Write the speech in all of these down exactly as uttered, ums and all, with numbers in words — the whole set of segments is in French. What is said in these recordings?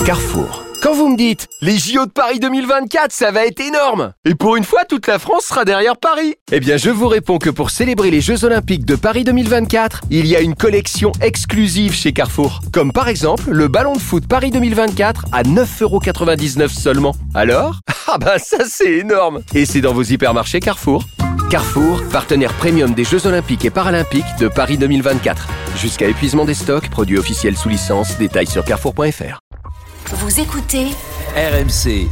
Carrefour. Quand vous me dites « Les J O de Paris deux mille vingt-quatre, ça va être énorme !» Et pour une fois, toute la France sera derrière Paris. Eh bien, je vous réponds que pour célébrer les Jeux Olympiques de Paris deux mille vingt-quatre, il y a une collection exclusive chez Carrefour. Comme par exemple, le ballon de foot Paris deux mille vingt-quatre à neuf euros quatre-vingt-dix-neuf seulement. Alors ? Ah bah ça c'est énorme ! Et c'est dans vos hypermarchés Carrefour. Carrefour, partenaire premium des Jeux Olympiques et Paralympiques de Paris deux mille vingt-quatre. Jusqu'à épuisement des stocks, produits officiels sous licence, détails sur carrefour point f r. Vous écoutez R M C.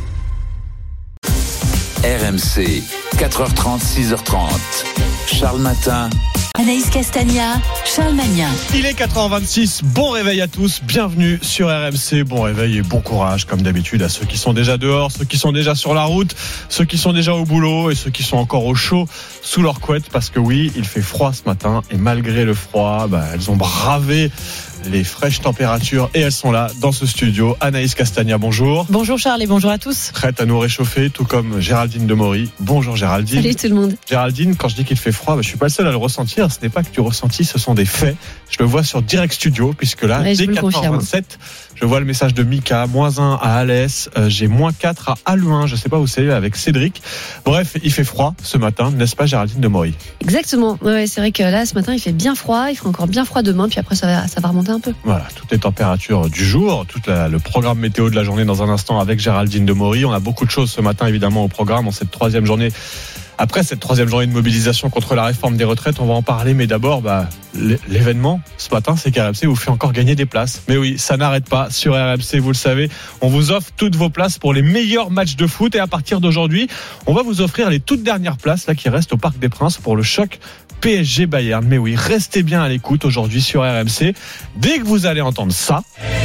R M C, quatre heures trente, six heures trente. Charles Matin. Anaïs Castagna, Charles Magnin. Il est quatre heures vingt-six, bon réveil à tous, bienvenue sur R M C, bon réveil et bon courage comme d'habitude à ceux qui sont déjà dehors, ceux qui sont déjà sur la route, ceux qui sont déjà au boulot et ceux qui sont encore au chaud sous leur couette parce que oui, il fait froid ce matin et malgré le froid, bah, elles ont bravé les fraîches températures et elles sont là dans ce studio. Anaïs Castagna, bonjour. Bonjour Charles et bonjour à tous. Prête à nous réchauffer, tout comme Géraldine Demory. Bonjour Géraldine. Salut tout le monde. Géraldine, quand je dis qu'il fait froid, bah, je suis pas le seul à le ressentir. Ce n'est pas que du ressenti, ce sont des faits. Je le vois sur Direct Studio, puisque là, ouais, dès quatre heures vingt-sept, je vois le message de Mika, moins un à Alès, euh, j'ai moins quatre à Alouin, je sais pas où c'est, avec Cédric. Bref, il fait froid ce matin, n'est-ce pas Géraldine Demory ? Exactement, ouais, c'est vrai que là, ce matin, il fait bien froid, il fera encore bien froid demain, puis après, ça va, ça va remonter un peu. Voilà, toutes les températures du jour, tout la, le programme météo de la journée dans un instant avec Géraldine Demory. On a beaucoup de choses ce matin, évidemment, au programme, en cette troisième journée. Après cette troisième journée de mobilisation contre la réforme des retraites, on va en parler, mais d'abord, bah, l'événement ce matin, c'est qu'R M C vous fait encore gagner des places. Mais oui, ça n'arrête pas sur R M C, vous le savez. On vous offre toutes vos places pour les meilleurs matchs de foot et à partir d'aujourd'hui, on va vous offrir les toutes dernières places là qui restent au Parc des Princes pour le choc P S G Bayern. Mais oui, restez bien à l'écoute aujourd'hui sur R M C. Dès que vous allez entendre ça,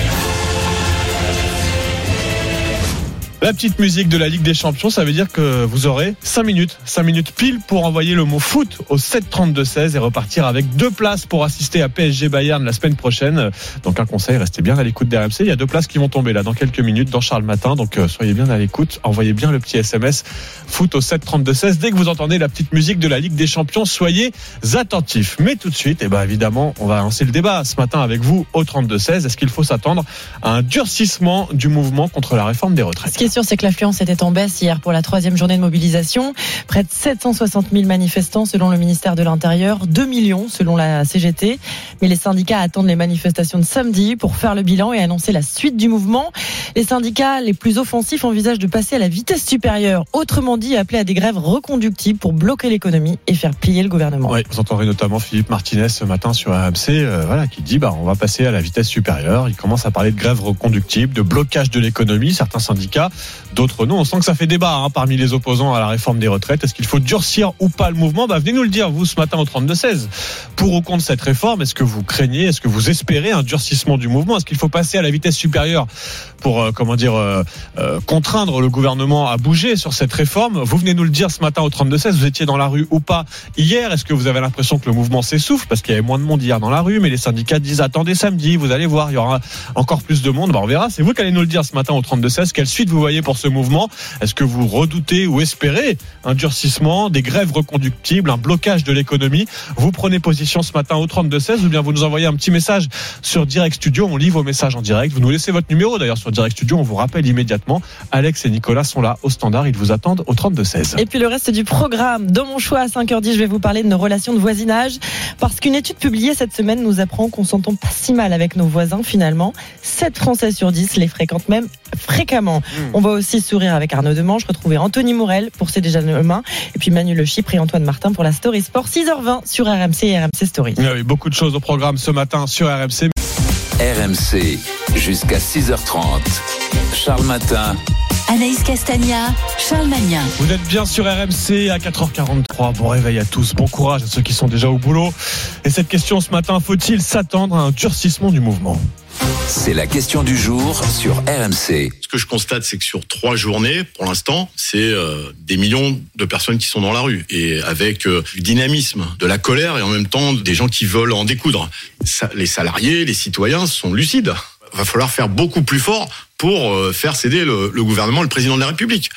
la petite musique de la Ligue des Champions, ça veut dire que vous aurez cinq minutes, cinq minutes pile pour envoyer le mot foot au sept trente-deux seize et repartir avec deux places pour assister à P S G Bayern la semaine prochaine. Donc un conseil, restez bien à l'écoute d'R M C. Il y a deux places qui vont tomber là dans quelques minutes dans Charles Matin. Donc euh, soyez bien à l'écoute, envoyez bien le petit S M S foot au sept trente-deux seize. Dès que vous entendez la petite musique de la Ligue des Champions, soyez attentifs. Mais tout de suite, eh ben évidemment, on va lancer le débat ce matin avec vous au trente-deux seize. Est-ce qu'il faut s'attendre à un durcissement du mouvement contre la réforme des retraites ? Sûr, c'est que l'affluence était en baisse hier pour la troisième journée de mobilisation. Près de sept cent soixante mille manifestants selon le ministère de l'Intérieur, deux millions selon la C G T. Mais les syndicats attendent les manifestations de samedi pour faire le bilan et annoncer la suite du mouvement. Les syndicats les plus offensifs envisagent de passer à la vitesse supérieure. Autrement dit, appeler à des grèves reconductibles pour bloquer l'économie et faire plier le gouvernement. Oui, vous entendrez notamment Philippe Martinez ce matin sur R M C, euh, voilà, qui dit bah on va passer à la vitesse supérieure. Il commence à parler de grève reconductible, de blocage de l'économie. Certains syndicats, d'autres non. On sent que ça fait débat hein, parmi les opposants à la réforme des retraites. Est-ce qu'il faut durcir ou pas le mouvement ? Bah, venez nous le dire, vous, ce matin au trente-deux seize. Pour ou contre cette réforme, est-ce que vous craignez, est-ce que vous espérez un durcissement du mouvement ? Est-ce qu'il faut passer à la vitesse supérieure pour, euh, comment dire, euh, euh, contraindre le gouvernement à bouger sur cette réforme ? Vous venez nous le dire ce matin au trente-deux seize. Vous étiez dans la rue ou pas hier ? Est-ce que vous avez l'impression que le mouvement s'essouffle ? Parce qu'il y avait moins de monde hier dans la rue, mais les syndicats disent attendez samedi, vous allez voir, il y aura encore plus de monde. Bah, on verra. C'est vous qui allez nous le dire ce matin au trente-deux seize. Quelle suite vous voyez pour ce mouvement ? Est-ce que vous redoutez ou espérez un durcissement, des grèves reconductibles, un blocage de l'économie ? Vous prenez position ce matin au trente-deux seize ou bien vous nous envoyez un petit message sur Direct Studio. On lit vos messages en direct. Vous nous laissez votre numéro d'ailleurs sur Direct Studio. On vous rappelle immédiatement. Alex et Nicolas sont là au standard. Ils vous attendent au trente-deux seize. Et puis le reste du programme. Dans mon choix à cinq heures dix, je vais vous parler de nos relations de voisinage. Parce qu'une étude publiée cette semaine nous apprend qu'on s'entend pas si mal avec nos voisins finalement. sept Français sur dix les fréquentent même fréquemment. Mmh. On va aussi sourire avec Arnaud Demange, retrouver Anthony Morel pour C'est déjà demain, et puis Manu Le Chypre et Antoine Martin pour la Story Sport, six heures vingt sur R M C et R M C Story. Il y a beaucoup de choses au programme ce matin sur R M C. R M C, jusqu'à six heures trente. Charles Matin. Anaïs Castagna, Charles Magnin. Vous êtes bien sur R M C à quatre heures quarante-trois. Bon réveil à tous, bon courage à ceux qui sont déjà au boulot. Et cette question ce matin, faut-il s'attendre à un durcissement du mouvement ? C'est la question du jour sur R M C. Ce que je constate, c'est que sur trois journées, pour l'instant, c'est euh, des millions de personnes qui sont dans la rue. Et avec euh, du dynamisme, de la colère et en même temps des gens qui veulent en découdre. Ça, les salariés, les citoyens sont lucides. Il va falloir faire beaucoup plus fort pour euh, faire céder le, le gouvernement, le président de la République.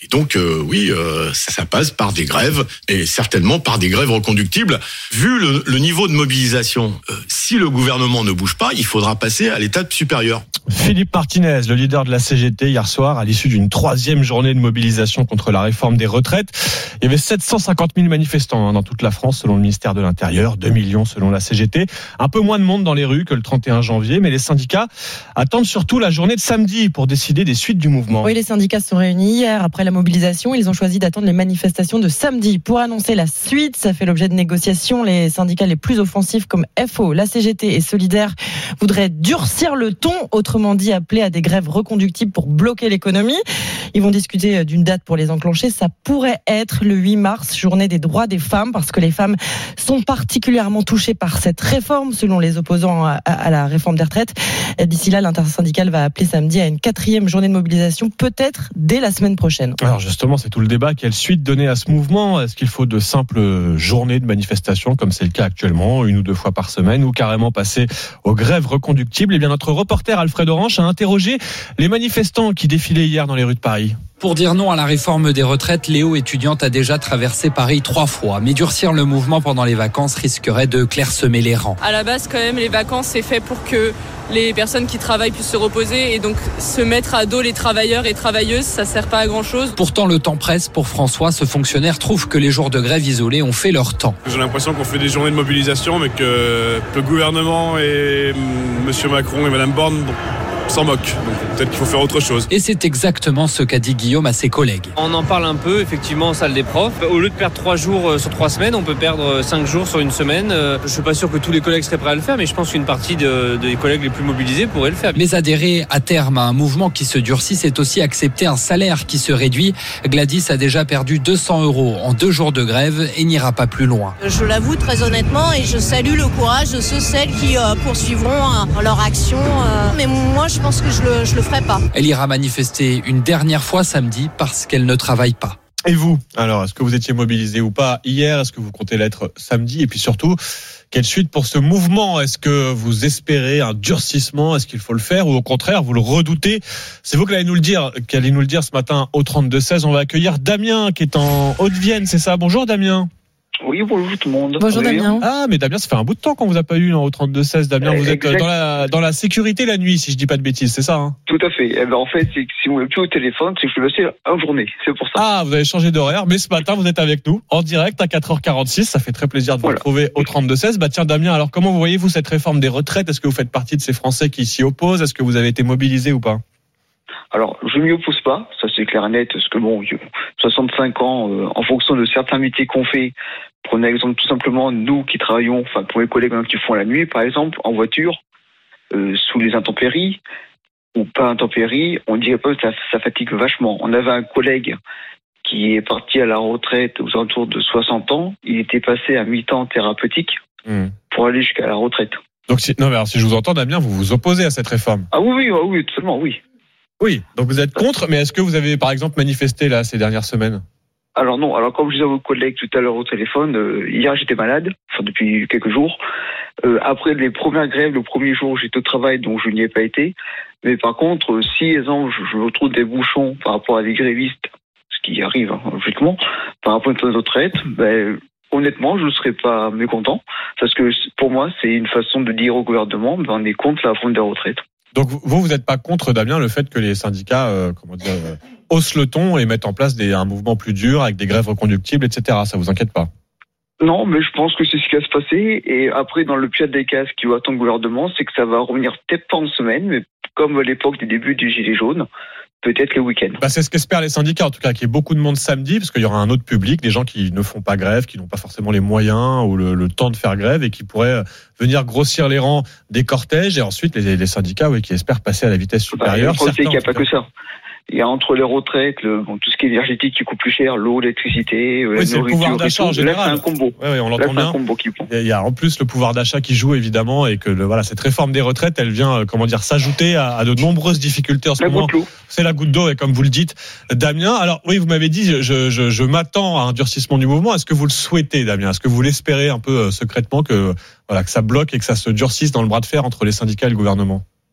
Et donc, euh, oui, euh, ça, ça passe par des grèves, et certainement par des grèves reconductibles. Vu le, le niveau de mobilisation, euh, si le gouvernement ne bouge pas, il faudra passer à l'étape supérieure. Philippe Martinez, le leader de la C G T, hier soir, à l'issue d'une troisième journée de mobilisation contre la réforme des retraites. Il y avait sept cent cinquante mille manifestants hein, dans toute la France, selon le ministère de l'Intérieur, deux millions selon la C G T. Un peu moins de monde dans les rues que le trente et un janvier, mais les syndicats attendent surtout la journée de samedi pour décider des suites du mouvement. Oui, les syndicats se sont réunis hier après la mobilisation. Ils ont choisi d'attendre les manifestations de samedi pour annoncer la suite. Ça fait l'objet de négociations. Les syndicats les plus offensifs comme F O, la C G T et Solidaire voudraient durcir le ton, autrement dit appeler à des grèves reconductibles pour bloquer l'économie. Ils vont discuter d'une date pour les enclencher. Ça pourrait être le huit mars, journée des droits des femmes, parce que les femmes sont particulièrement touchées par cette réforme, selon les opposants à, à la réforme des retraites. D'ici là, l'intersyndicale va appeler samedi à une quatrième journée de mobilisation, peut-être dès la semaine prochaine. Alors justement, c'est tout le débat. Quelle suite donner à ce mouvement ? Est-ce qu'il faut de simples journées de manifestation, comme c'est le cas actuellement, une ou deux fois par semaine, ou carrément passer aux grèves reconductibles ? Eh bien, notre reporter Alfred Orange a interrogé les manifestants qui défilaient hier dans les rues de Paris. Pour dire non à la réforme des retraites, Léo, étudiante, a déjà traversé Paris trois fois. Mais durcir le mouvement pendant les vacances risquerait de clairsemer les rangs. À la base, quand même, les vacances, c'est fait pour que les personnes qui travaillent puissent se reposer. Et donc, se mettre à dos les travailleurs et travailleuses, ça sert pas à grand-chose. Pourtant, le temps presse pour François. Ce fonctionnaire trouve que les jours de grève isolés ont fait leur temps. J'ai l'impression qu'on fait des journées de mobilisation, mais que le gouvernement et Monsieur Macron et Madame Borne s'en moquent. Donc peut-être qu'il faut faire autre chose. Et c'est exactement ce qu'a dit Guillaume à ses collègues. On en parle un peu, effectivement, en salle des profs. Au lieu de perdre trois jours sur trois semaines, on peut perdre cinq jours sur une semaine. Je suis pas sûr que tous les collègues seraient prêts à le faire, mais je pense qu'une partie de, des collègues les plus mobilisés pourraient le faire. Mais adhérer à terme à un mouvement qui se durcit, c'est aussi accepter un salaire qui se réduit. Gladys a déjà perdu deux cents euros en deux jours de grève et n'ira pas plus loin. Je l'avoue très honnêtement, et je salue le courage de ceux, celles qui euh, poursuivront euh, leur action. Euh, mais moi, je pense que je le, je le ferai pas. Elle ira manifester une dernière fois samedi parce qu'elle ne travaille pas. Et vous, alors, est-ce que vous étiez mobilisé ou pas hier ? Est-ce que vous comptez l'être samedi ? Et puis surtout, quelle suite pour ce mouvement ? Est-ce que vous espérez un durcissement ? Est-ce qu'il faut le faire ? Ou au contraire, vous le redoutez ? C'est vous qui allez nous le dire, qui allez nous le dire ce matin au trente-deux seize. On va accueillir Damien qui est en Haute-Vienne, c'est ça ? Bonjour Damien. Oui, bonjour tout le monde. Bonjour Damien. Ah, mais Damien, ça fait un bout de temps qu'on vous a pas eu au trente-deux seize. Damien, vous êtes dans la, dans la sécurité la nuit, si je dis pas de bêtises, c'est ça, hein? Tout à fait. Eh ben, en fait, c'est que si vous n'êtes plus au téléphone, c'est que je suis passé en journée. C'est pour ça. Ah, vous avez changé d'horaire, mais ce matin, vous êtes avec nous, en direct, à quatre heures quarante-six. Ça fait très plaisir de vous voilà. retrouver au trente-deux seize. Bah, tiens, Damien, alors, comment vous voyez-vous cette réforme des retraites? Est-ce que vous faites partie de ces Français qui s'y opposent? Est-ce que vous avez été mobilisé ou pas? Alors, je ne m'y oppose pas, ça c'est clair et net, parce que bon, soixante-cinq ans, euh, en fonction de certains métiers qu'on fait, prenez exemple tout simplement nous qui travaillons, enfin pour les collègues qui font la nuit, par exemple, en voiture, euh, sous les intempéries, ou pas intempéries, on dirait pas que ça, ça fatigue vachement. On avait un collègue qui est parti à la retraite aux alentours de soixante ans, il était passé à mi-temps thérapeutique mmh. pour aller jusqu'à la retraite. Donc si, non mais alors si je vous entends Damien, vous vous opposez à cette réforme? Ah oui, oui, oui, totalement, oui. Oui, donc vous êtes contre, mais est-ce que vous avez par exemple manifesté là ces dernières semaines? Alors non, alors comme je disais à vos collègues tout à l'heure au téléphone, euh, hier j'étais malade, enfin depuis quelques jours. Euh, après les premières grèves, le premier jour j'étais au travail, donc je n'y ai pas été. Mais par contre, euh, si exemple je, je retrouve des bouchons par rapport à des grévistes, ce qui arrive hein, logiquement, par rapport à une retraite, ben honnêtement je ne serais pas mécontent, parce que pour moi c'est une façon de dire au gouvernement, ben on est contre la réforme des retraites. Donc vous, vous n'êtes pas contre, Damien, le fait que les syndicats euh, comment dire, euh, haussent le ton et mettent en place des, un mouvement plus dur avec des grèves reconductibles, et cetera. Ça vous inquiète pas? Non, mais je pense que c'est ce qui va se passer. Et après, dans le pire des cas, ce qui va attendre le gouvernement, c'est que ça va revenir peut-être pas en semaine, mais comme à l'époque des débuts du Gilet jaune, peut-être le week-end. Bah c'est ce qu'espèrent les syndicats, en tout cas, qu'il y ait beaucoup de monde samedi, parce qu'il y aura un autre public, des gens qui ne font pas grève, qui n'ont pas forcément les moyens ou le, le temps de faire grève et qui pourraient venir grossir les rangs des cortèges. Et ensuite, les, les syndicats, oui, qui espèrent passer à la vitesse supérieure. Bah, il n'y a pas que ça. Il y a entre les retraites, le, bon, tout ce qui est énergétique qui coûte plus cher, l'eau, l'électricité, oui, la c'est nourriture. Le pouvoir d'achat en général. Là, c'est un combo. Oui, oui, on l'entend Là, c'est bien. un combo qui prend. Il y a en plus le pouvoir d'achat qui joue évidemment et que le, voilà, cette réforme des retraites, elle vient, comment dire, s'ajouter à, à de nombreuses difficultés en ce la moment. Goutte d'eau. C'est la goutte d'eau, et comme vous le dites, Damien. Alors oui, vous m'avez dit, je, je, je m'attends à un durcissement du mouvement. Est-ce que vous le souhaitez, Damien? Est-ce que vous l'espérez un peu euh, secrètement que voilà que ça bloque et que ça se durcisse dans le bras de fer entre les syndicats et le gouvernement?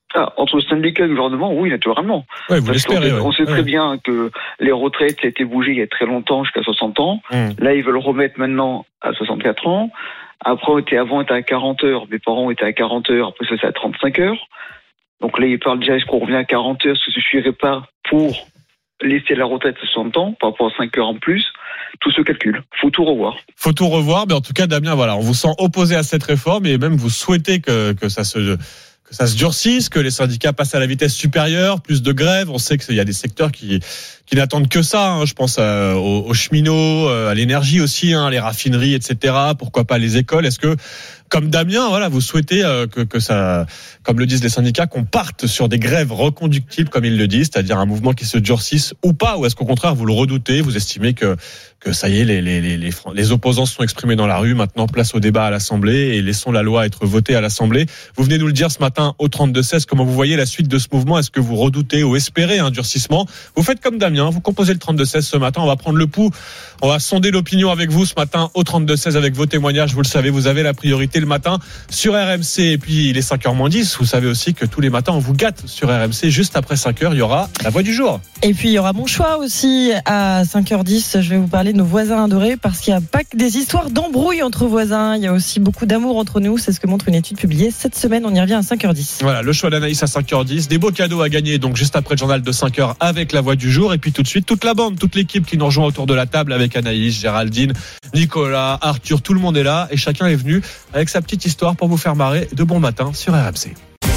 Ah, entre le syndicat et le gouvernement, oui, naturellement. Ouais, vous Parce qu'on l'espérez, sait, ouais. on sait Ouais. très bien que les retraites, ça a été bougé il y a très longtemps, jusqu'à soixante ans. Mmh. Là, ils veulent remettre maintenant à soixante-quatre ans. Après, on était, avant, on était à quarante heures. Mes parents étaient à quarante heures. Après, ça, c'est à trente-cinq heures. Donc là, ils parlent déjà, est-ce qu'on revient à quarante heures? Ça ne suffirait pas pour laisser la retraite à soixante ans, par rapport à cinq heures en plus. Tout se calcule. Faut tout revoir. Faut tout revoir, mais en tout cas, Damien, voilà, on vous sent opposé à cette réforme et même vous souhaitez que, que ça se, que ça se durcisse, que les syndicats passent à la vitesse supérieure, plus de grèves. On sait qu'il y a des secteurs qui, qui n'attendent que ça. Hein. Je pense à, aux, aux cheminots, à l'énergie aussi, hein, les raffineries, et cetera. Pourquoi pas les écoles? Est-ce que, comme Damien, voilà, vous souhaitez euh, que, que ça, comme le disent les syndicats, qu'on parte sur des grèves reconductibles, comme ils le disent, c'est-à-dire un mouvement qui se durcisse ou pas, ou est-ce qu'au contraire vous le redoutez, vous estimez que que ça y est, les les les les, les opposants se sont exprimés dans la rue, maintenant place au débat à l'Assemblée et laissons la loi être votée à l'Assemblée. Vous venez nous le dire ce matin au trente-deux seize, comment vous voyez la suite de ce mouvement? Est-ce que vous redoutez ou espérez un durcissement? Vous faites comme Damien, vous composez le trente-deux seize ce matin, on va prendre le pouls, on va sonder l'opinion avec vous ce matin au trente-deux seize avec vos témoignages. Vous le savez, vous avez la priorité le matin sur R M C, et puis il est cinq heures moins dix. Vous savez aussi que tous les matins on vous gâte sur R M C. Juste après cinq heures, il y aura la voix du jour. Et puis il y aura mon choix aussi à cinq heures dix. Je vais vous parler de nos voisins adorés, parce qu'il n'y a pas que des histoires d'embrouilles entre voisins, il y a aussi beaucoup d'amour entre nous. C'est ce que montre une étude publiée cette semaine. On y revient à cinq heures dix. Voilà, le choix d'Anaïs à cinq heures dix. Des beaux cadeaux à gagner, donc juste après le journal de cinq heures avec la voix du jour. Et puis tout de suite, toute la bande, toute l'équipe qui nous rejoint autour de la table avec Anaïs, Géraldine, Nicolas, Arthur, tout le monde est là. Et chacun est venu avec sa petite histoire pour vous faire marrer de bon matin sur R M C.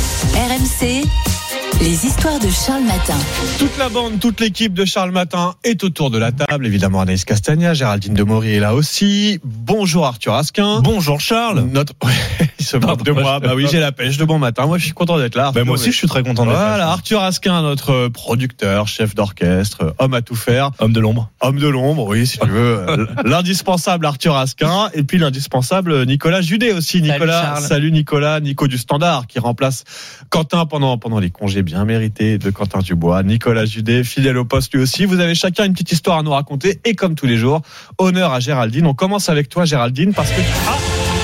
R M C, les histoires de Charles Matin. Toute la bande, toute l'équipe de Charles Matin est autour de la table. Évidemment, Anaïs Castagna, Géraldine Demory est là aussi. Bonjour Arthur Asquin. Bonjour Charles. Notre... Il se moque de moi. Bah oui, j'ai la pêche de bon matin. Moi, je suis content d'être là. Bah moi aussi, mais... je suis très content d'être voilà, là. Voilà, Arthur Asquin, notre producteur, chef d'orchestre, homme à tout faire. Homme de l'ombre. Homme de l'ombre, oui, si tu veux. L'indispensable Arthur Asquin. Et puis l'indispensable Nicolas Judet aussi. Nicolas, salut, salut Nicolas, Nico du Standard, qui remplace Quentin pendant, pendant les congés bien mérités de Quentin Dubois. Nicolas Judet, fidèle au poste lui aussi. Vous avez chacun une petite histoire à nous raconter. Et comme tous les jours, honneur à Géraldine. On commence avec toi, Géraldine, parce que... Ah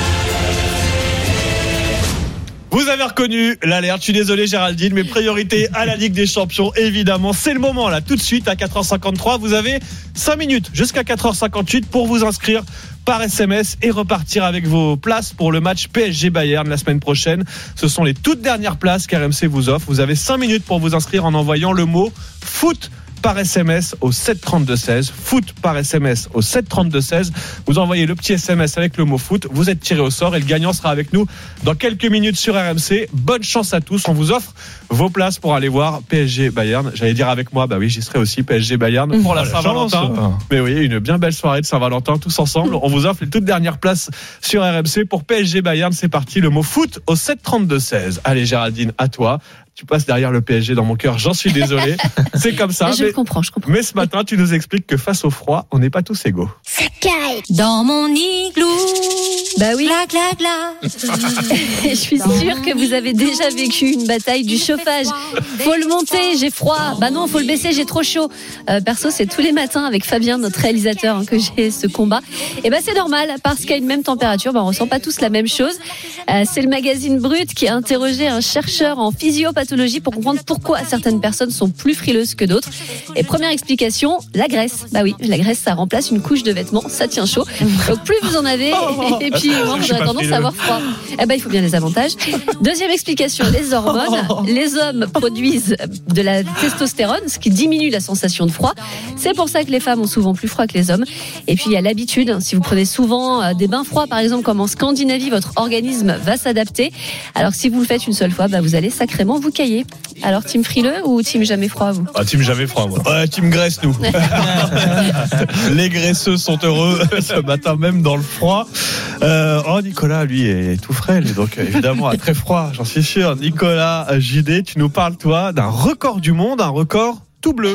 Vous avez reconnu l'alerte, je suis désolé Géraldine, mais priorité à la Ligue des Champions, évidemment. C'est le moment là, tout de suite à quatre heures cinquante-trois. Vous avez cinq minutes jusqu'à quatre heures cinquante-huit pour vous inscrire par S M S et repartir avec vos places pour le match P S G Bayern la semaine prochaine. Ce sont les toutes dernières places qu'R M C vous offre. Vous avez cinq minutes pour vous inscrire en envoyant le mot foot par S M S au sept trente-deux seize. Foot par S M S au sept trente-deux seize. Vous envoyez le petit S M S avec le mot foot. Vous êtes tiré au sort et le gagnant sera avec nous dans quelques minutes sur R M C. Bonne chance à tous. On vous offre vos places pour aller voir P S G Bayern. J'allais dire avec moi, bah oui, j'y serai aussi, P S G Bayern pour la Saint-Valentin. Mais oui, une bien belle soirée de Saint-Valentin tous ensemble. On vous offre les toutes dernières places sur R M C pour P S G Bayern. C'est parti, le mot foot au sept trente-deux seize. Allez Géraldine, à toi. Tu passes derrière le P S G dans mon cœur, j'en suis désolé. C'est comme ça. Je mais, comprends, je comprends. Mais ce matin, tu nous expliques que face au froid, on n'est pas tous égaux. Ça caille dans mon igloo. Bah oui. Gla, gla, gla. Je suis sûre que vous avez déjà vécu une bataille du chauffage. Faut le monter, j'ai froid. Bah non, faut le baisser, j'ai trop chaud. Euh, perso, c'est tous les matins avec Fabien, notre réalisateur, hein, que j'ai ce combat. Et bah c'est normal, parce qu'à une même température, bah, on ressent pas tous la même chose. Euh, c'est le magazine Brut qui a interrogé un chercheur en physiopathologie pour comprendre pourquoi certaines personnes sont plus frileuses que d'autres. Et première explication, la graisse. Bah oui, la graisse, ça remplace une couche de vêtements, ça tient chaud. Donc plus vous en avez, et puis moi, vous aurez tendance à avoir froid. Eh ben, il faut bien les avantages. Deuxième explication, les hormones. Les hommes produisent de la testostérone, ce qui diminue la sensation de froid. C'est pour ça que les femmes ont souvent plus froid que les hommes. Et puis il y a l'habitude. Si vous prenez souvent des bains froids, par exemple, comme en Scandinavie, votre organisme va s'adapter. Alors que si vous le faites une seule fois, bah, vous allez sacrément vous cailler. Alors, team frileux ou team jamais froid, vous? Ah, team jamais froid, moi. Ouais, team graisse, nous. Les graisseux sont heureux ce matin, même dans le froid. Euh, oh, Nicolas, lui, est tout frais, et donc évidemment, à très froid, j'en suis sûr. Nicolas Judet, tu nous parles, toi, d'un record du monde, un record tout bleu.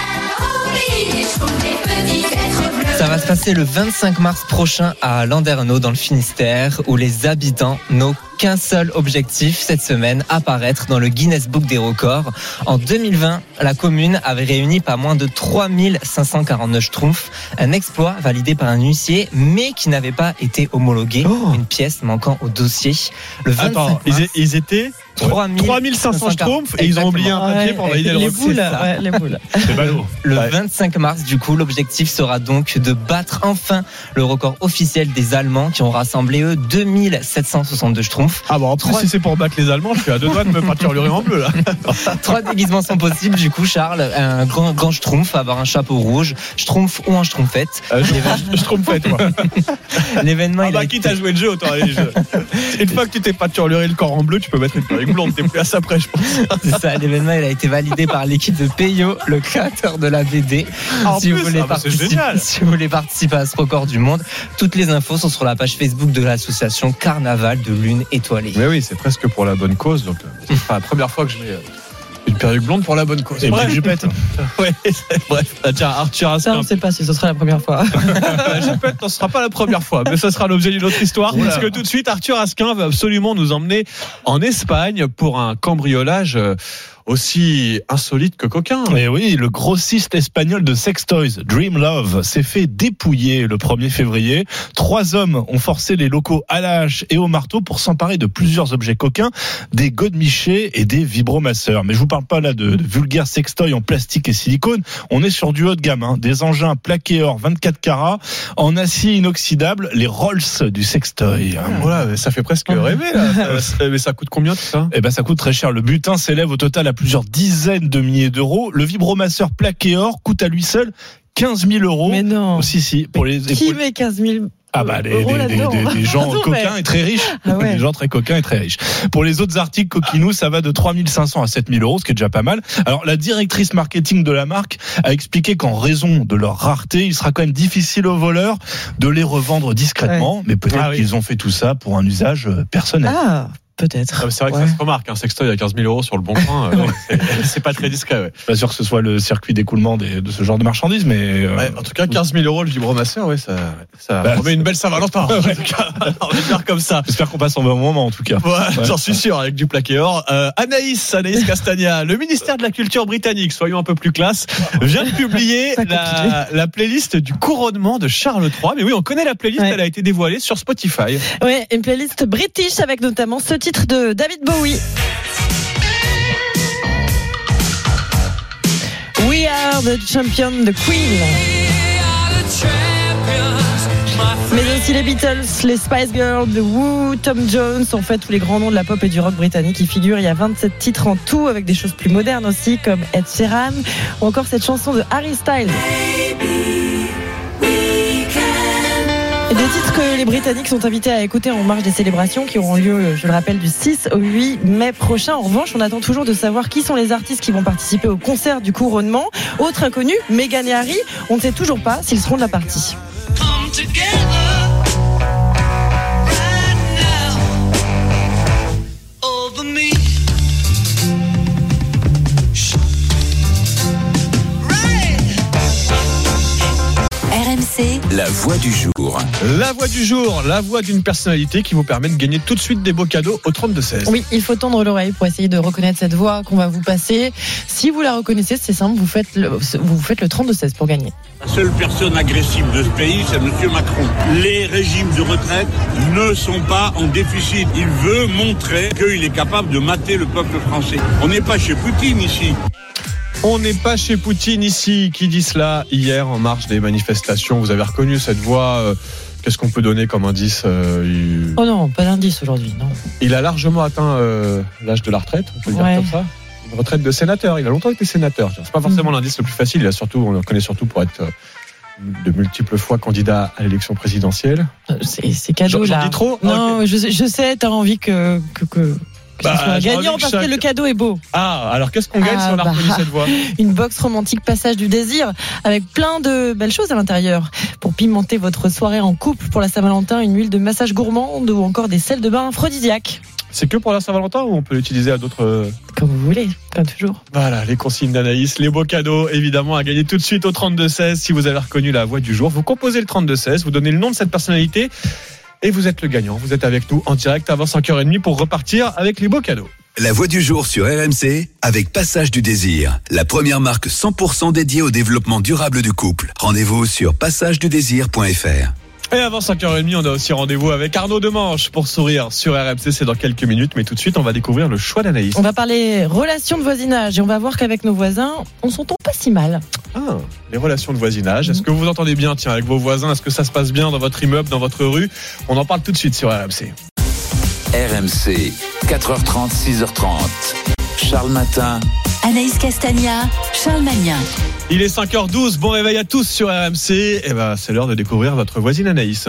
Ça va se passer le vingt-cinq mars prochain à Landerneau, dans le Finistère, où les habitants n'ont qu'un seul objectif cette semaine, apparaître dans le Guinness Book des records. En deux mille vingt, la commune avait réuni pas moins de trois mille cinq cent quarante-neuf schtroumpfs, un exploit validé par un huissier, mais qui n'avait pas été homologué, oh. une pièce manquant au dossier. Le vingt-cinq Attends, mars, ils, ils étaient trois mille cinq cents schtroumpfs et ils ont oublié un papier ouais, pour valider le record. Ouais, les boules. C'est ballot. Le ouais. vingt-cinq mars, du coup, l'objectif sera donc de battre enfin le record officiel des Allemands qui ont rassemblé, eux, deux mille sept cent soixante-deux schtroumpfs. Ah bon, en plus, Trois... si c'est pour battre les Allemands, je suis à deux doigts de me peinturer en bleu, là. Trois déguisements sont possibles, du coup, Charles. Un grand, grand schtroumpf, avoir un chapeau rouge, schtroumpf ou un schtroumpfette. Euh, je schtroumpfette, moi. L'événement, ah bah, quitte à jouer le jeu, autant aller le jeu. Une fois que tu t'es peinturé le corps en bleu, tu peux mettre une perruque blonde, t'es plus à ça près, je pense. C'est ça, l'événement, il a été validé par l'équipe de Peyo, le créateur de la B D. Ah, si, plus, vous voulez ah bah, si vous voulez participer à ce record du monde, toutes les infos sont sur la page Facebook de l'association Carnaval de Lune Étoilée. Mais oui, c'est presque pour la bonne cause. Donc, c'est pas la première fois que je mets une perruque blonde pour la bonne cause. Et bref, je pète. Ouais, bref. Ah, tiens, Arthur Asquin. Ça, on ne sait pas si ce sera la première fois. Je pète, ce ne sera pas la première fois, mais ce sera l'objet d'une autre histoire. Parce que tout de suite, Arthur Asquin va absolument nous emmener en Espagne pour un cambriolage aussi insolite que coquin. Mais oui, le grossiste espagnol de sextoys, Dream Love, s'est fait dépouiller le premier février. Trois hommes ont forcé les locaux à la hache et au marteau pour s'emparer de plusieurs objets coquins, des godemichés et des vibromasseurs. Mais je vous parle pas là de, de vulgaires sextoys en plastique et silicone. On est sur du haut de gamme, hein. Des engins plaqués or vingt-quatre carats en acier inoxydable, les Rolls du sextoy. Ah, voilà, ça fait presque rêver là. ça, mais ça coûte combien tout ça ? Eh ben, ça coûte très cher. Le butin s'élève au total à plusieurs dizaines de milliers d'euros. Le vibromasseur plaqué or coûte à lui seul quinze mille euros. Mais non. Oh, si, si. Pour les, qui pour... met quinze mille Ah bah les, les, les, les, les gens non, coquins mais... et très riches, ah ouais. les gens très coquins et très riches. Pour les autres articles coquinous, ça va de trois mille cinq cents à sept mille euros, ce qui est déjà pas mal. Alors la directrice marketing de la marque a expliqué qu'en raison de leur rareté, il sera quand même difficile aux voleurs de les revendre discrètement, ouais. mais peut-être ah, oui. qu'ils ont fait tout ça pour un usage personnel. Ah. Peut-être. C'est vrai que ouais. ça se remarque, un sextoy à quinze mille euros sur le bon coin, euh, c'est, c'est pas très discret. Ouais. Je suis pas sûr que ce soit le circuit d'écoulement des, de ce genre de marchandises, mais. Euh... Ouais, en tout cas, quinze mille euros le vibromasseur, ouais, ça, ça bah, promet une belle Saint-Valentin. Ouais, en tout cas, on va dire comme ça. J'espère qu'on passe un bon moment, en tout cas. Ouais, ouais. J'en suis sûr, avec du plaqué or. Euh, Anaïs, Anaïs Castagna, le ministère de la Culture britannique, soyons un peu plus classe, vient de publier la, la playlist du couronnement de Charles trois. Mais oui, on connaît la playlist, ouais. Elle a été dévoilée sur Spotify. Ouais, une playlist british avec notamment ce titre de David Bowie. We are the champion, the Queen. Mais aussi les Beatles, les Spice Girls, The Who, Tom Jones, en fait tous les grands noms de la pop et du rock britannique qui figurent. Il y a vingt-sept titres en tout, avec des choses plus modernes aussi, comme Ed Sheeran, ou encore cette chanson de Harry Styles. Et des titres que les Britanniques sont invités à écouter en marge des célébrations qui auront lieu, je le rappelle, du six au huit mai prochain. En revanche, on attend toujours de savoir qui sont les artistes qui vont participer au concert du couronnement. Autre inconnu, Meghan et Harry, on ne sait toujours pas s'ils seront de la partie. La voix du jour. La voix du jour, la voix d'une personnalité qui vous permet de gagner tout de suite des beaux cadeaux au trente-deux seize. Oui, il faut tendre l'oreille pour essayer de reconnaître cette voix qu'on va vous passer. Si vous la reconnaissez, c'est simple, vous faites le, vous faites le trente-deux seize pour gagner. La seule personne agressive de ce pays, c'est M. Macron. Les régimes de retraite ne sont pas en déficit. Il veut montrer qu'il est capable de mater le peuple français. On n'est pas chez Poutine ici. On n'est pas chez Poutine ici. Qui dit cela hier en marge des manifestations? Vous avez reconnu cette voix. euh, Qu'est-ce qu'on peut donner comme indice? euh, il... Oh non, pas d'indice aujourd'hui, non. Il a largement atteint euh, l'âge de la retraite, on peut le dire ouais. comme ça. Une retraite de sénateur. Il a longtemps été sénateur. C'est pas forcément mmh. l'indice le plus facile. Il a surtout, on le connaît surtout pour être euh, de multiples fois candidat à l'élection présidentielle. C'est, c'est cadeau j'en, là. J'en dis trop? Non, okay. je, je sais, t'as envie que... que, que... Bah, soit gagnant parce chaque... que le cadeau est beau. Ah, alors qu'est-ce qu'on gagne ah, si on a bah, reconnu cette voix? Une box romantique Passage du Désir avec plein de belles choses à l'intérieur pour pimenter votre soirée en couple pour la Saint-Valentin, une huile de massage gourmande ou encore des sels de bain aphrodisiaques. C'est que pour la Saint-Valentin ou on peut l'utiliser à d'autres... Comme vous voulez, comme toujours. Voilà, les consignes d'Anaïs, les beaux cadeaux, évidemment, à gagner tout de suite au trente-deux seize. Si vous avez reconnu la voix du jour, vous composez le trente-deux seize, vous donnez le nom de cette personnalité Et vous êtes le gagnant. Vous êtes avec nous en direct avant cinq heures trente pour repartir avec les beaux cadeaux. La voix du jour sur R M C avec Passage du Désir, la première marque cent pour cent dédiée au développement durable du couple. Rendez-vous sur passage du désir point f r. Et avant cinq heures trente, on a aussi rendez-vous avec Arnaud Demanche pour sourire sur R M C. C'est dans quelques minutes, mais tout de suite, on va découvrir le choix d'Anaïs. On va parler relations de voisinage et on va voir qu'avec nos voisins, on s'entend pas si mal. Ah, les relations de voisinage. Est-ce que vous vous entendez bien, tiens, avec vos voisins? Est-ce que ça se passe bien dans votre immeuble, dans votre rue? On en parle tout de suite sur R M C. R M C, quatre heures trente, six heures trente. Charles Matin. Anaïs Castagna, Charles Magnin. Il est cinq heures douze, bon réveil à tous sur R M C. Et ben, c'est l'heure de découvrir votre voisine Anaïs.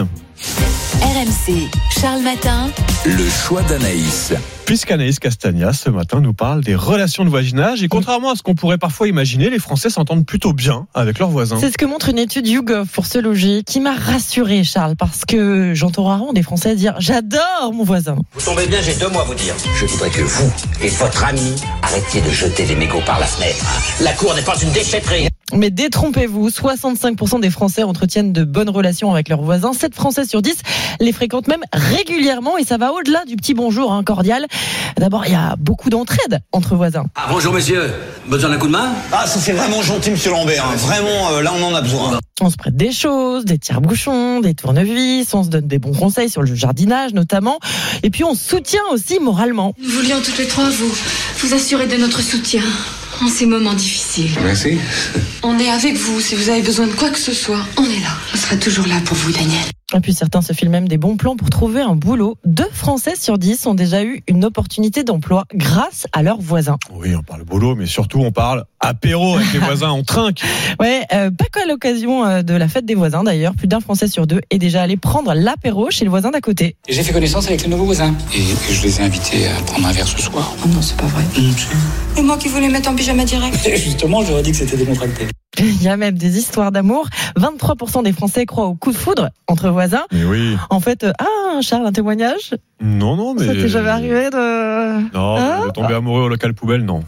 R M C, Charles Matin. Le choix d'Anaïs. Puisqu'Anaïs Castagna, ce matin, nous parle des relations de voisinage. Et contrairement à ce qu'on pourrait parfois imaginer, les Français s'entendent plutôt bien avec leurs voisins. C'est ce que montre une étude YouGov pour se loger qui m'a rassuré, Charles, parce que j'entends rarement des Français dire « J'adore mon voisin ». Vous tombez bien, j'ai deux mots à vous dire. Je voudrais que vous et votre ami arrêtiez de jeter des mégots par la fenêtre. La cour n'est pas une déchetterie. Mais détrompez-vous, soixante-cinq pour cent des Français entretiennent de bonnes relations avec leurs voisins. sept Français sur dix les fréquentent même régulièrement et ça va au-delà du petit bonjour hein, cordial. D'abord, il y a beaucoup d'entraide entre voisins. Ah, bonjour messieurs, besoin d'un coup de main? Ah, ça c'est vraiment gentil monsieur Lambert, hein. Vraiment, euh, là on en a besoin. On se prête des choses, des tire-bouchons, des tournevis, on se donne des bons conseils sur le jardinage notamment. Et puis on se soutient aussi moralement. Nous voulions toutes les trois vous, vous assurer de notre soutien en ces moments difficiles. Merci. On est avec vous, si vous avez besoin de quoi que ce soit, on est là. On sera toujours là pour vous, Daniel. Et puis certains se filent même des bons plans pour trouver un boulot. Deux Français sur dix ont déjà eu une opportunité d'emploi grâce à leurs voisins. Oui, on parle boulot, mais surtout on parle apéro avec les voisins, on trinque. Ouais, euh, pas qu'à l'occasion de la fête des voisins d'ailleurs. Plus d'un Français sur deux est déjà allé prendre l'apéro chez le voisin d'à côté. Et j'ai fait connaissance avec les nouveaux voisins. Et, et je les ai invités à prendre un verre ce soir. Oh non, c'est pas vrai. Mmh, c'est... Et moi qui voulais mettre en pyjama direct. Et justement, j'aurais dit que c'était décontracté. Il y a même des histoires d'amour. vingt-trois pour cent des Français croient au coup de foudre entre voisins. Mais oui. En fait, euh, ah, Charles, un témoignage? Non, non, mais... Ça t'est jamais arrivé de... Non, hein de tomber amoureux au local poubelle, non.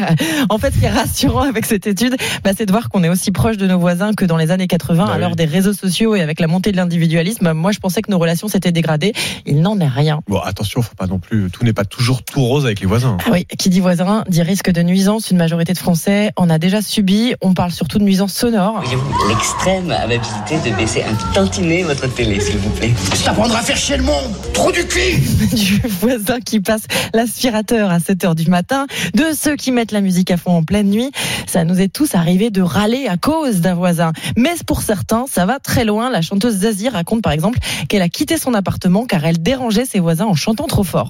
En fait, ce qui est rassurant avec cette étude, bah, c'est de voir qu'on est aussi proche de nos voisins que dans les années quatre-vingts, bah, à l'heure oui. des réseaux sociaux et avec la montée de l'individualisme. Moi, je pensais que nos relations s'étaient dégradées. Il n'en est rien. Bon, attention, faut pas non plus... Tout n'est pas toujours tout rose avec les voisins. Ah oui, qui dit voisin dit risque de nuisance. Une majorité de Français en a déjà subi. On parle surtout de nuisance sonore. Auriez-vous l'extrême amabilité de baisser un tantinet votre télé, s'il vous plaît? Ça apprendra à faire chier le monde. Trop du cul. Du voisin qui passe l'aspirateur à sept heures du matin, de ceux qui mettent la musique à fond en pleine nuit. Ça nous est tous arrivé de râler à cause d'un voisin. Mais pour certains, ça va très loin. La chanteuse Zazie raconte par exemple qu'elle a quitté son appartement car elle dérangeait ses voisins en chantant trop fort.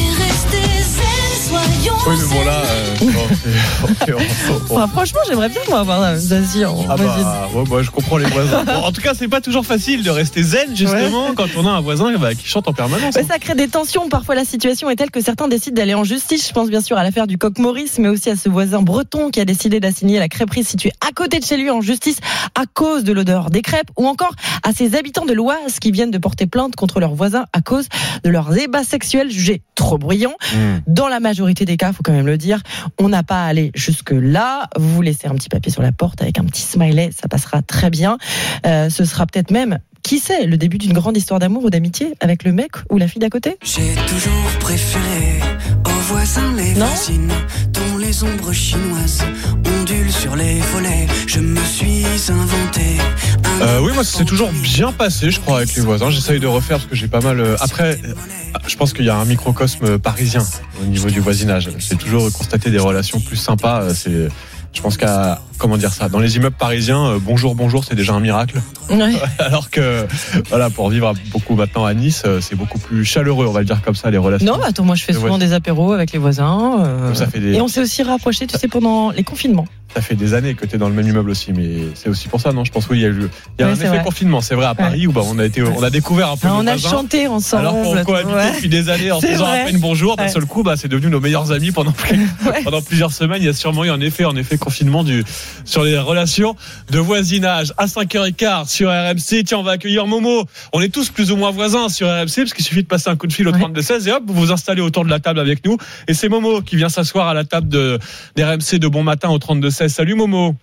Oui, mais bon là, euh, bon, okay, okay, on, on, enfin, franchement, j'aimerais bien moi avoir Zazie en ah voisine. Bah, ouais, bah, je comprends les voisins. Bon, en tout cas, c'est pas toujours facile de rester zen justement ouais. quand on a un voisin bah, qui chante en permanence. Ouais, ça crée des tensions. Parfois, la situation est telle que certains décident d'aller en justice. Je pense bien sûr à l'affaire du coq Maurice, mais aussi à ce voisin breton qui a décidé d'assigner la crêperie située à côté de chez lui en justice à cause de l'odeur des crêpes, ou encore à ces habitants de l'Oise qui viennent de porter plainte contre leurs voisins à cause de leurs ébats sexuels jugés trop bruyants. Mmh. Dans la majorité des cas, faut quand même le dire, on n'a pas à aller jusque-là. Vous laissez un petit papier sur la porte avec un petit smiley, ça passera très bien. Euh, ce sera peut-être même, qui sait, le début d'une grande histoire d'amour ou d'amitié avec le mec ou la fille d'à côté. J'ai toujours préféré aux voisins les non voisines dont les ombres chinoises ondulent sur les volets. Je me suis inventé un euh, oui, moi ça s'est toujours bien passé, je crois, avec les voisins. J'essaye de refaire parce que j'ai pas mal... Euh, après, euh, je pense qu'il y a un microcosme parisien au niveau du voisinage. C'est toujours constater des relations plus sympas. Euh, c'est... Je pense qu'à, comment dire ça, dans les immeubles parisiens, euh, bonjour, bonjour, c'est déjà un miracle. Ouais. Alors que, voilà, pour vivre beaucoup maintenant à Nice, euh, c'est beaucoup plus chaleureux, on va le dire comme ça, les relations. Non, bah attends, moi je fais souvent des apéros avec les voisins. Euh, ça fait des... Et on s'est aussi rapprochés, tu sais, pendant les confinements. Ça fait des années que tu es dans le même immeuble aussi, mais c'est aussi pour ça, non? Je pense oui, il y a eu, il y a ouais, un effet vrai. confinement, c'est vrai, à Paris, ouais. où bah, on a été, on a découvert un peu. Ah, on a voisins, chanté ensemble. Alors qu'on cohabitait ouais. depuis des années en se faisant à peine bonjour, d'un ouais. seul coup, bah, c'est devenu nos meilleurs amis pendant, ouais. pendant plusieurs semaines. Il y a sûrement eu un effet, en effet, confinement du, sur les relations de voisinage. À cinq heures quinze sur R M C, tiens, on va accueillir Momo. On est tous plus ou moins voisins sur R M C, parce qu'il suffit de passer un coup de fil au trente-deux seize et hop, vous vous installez autour de la table avec nous. Et c'est Momo qui vient s'asseoir à la table de, d'R M C de Bon Matin au trente-deux seize. Salut Momo.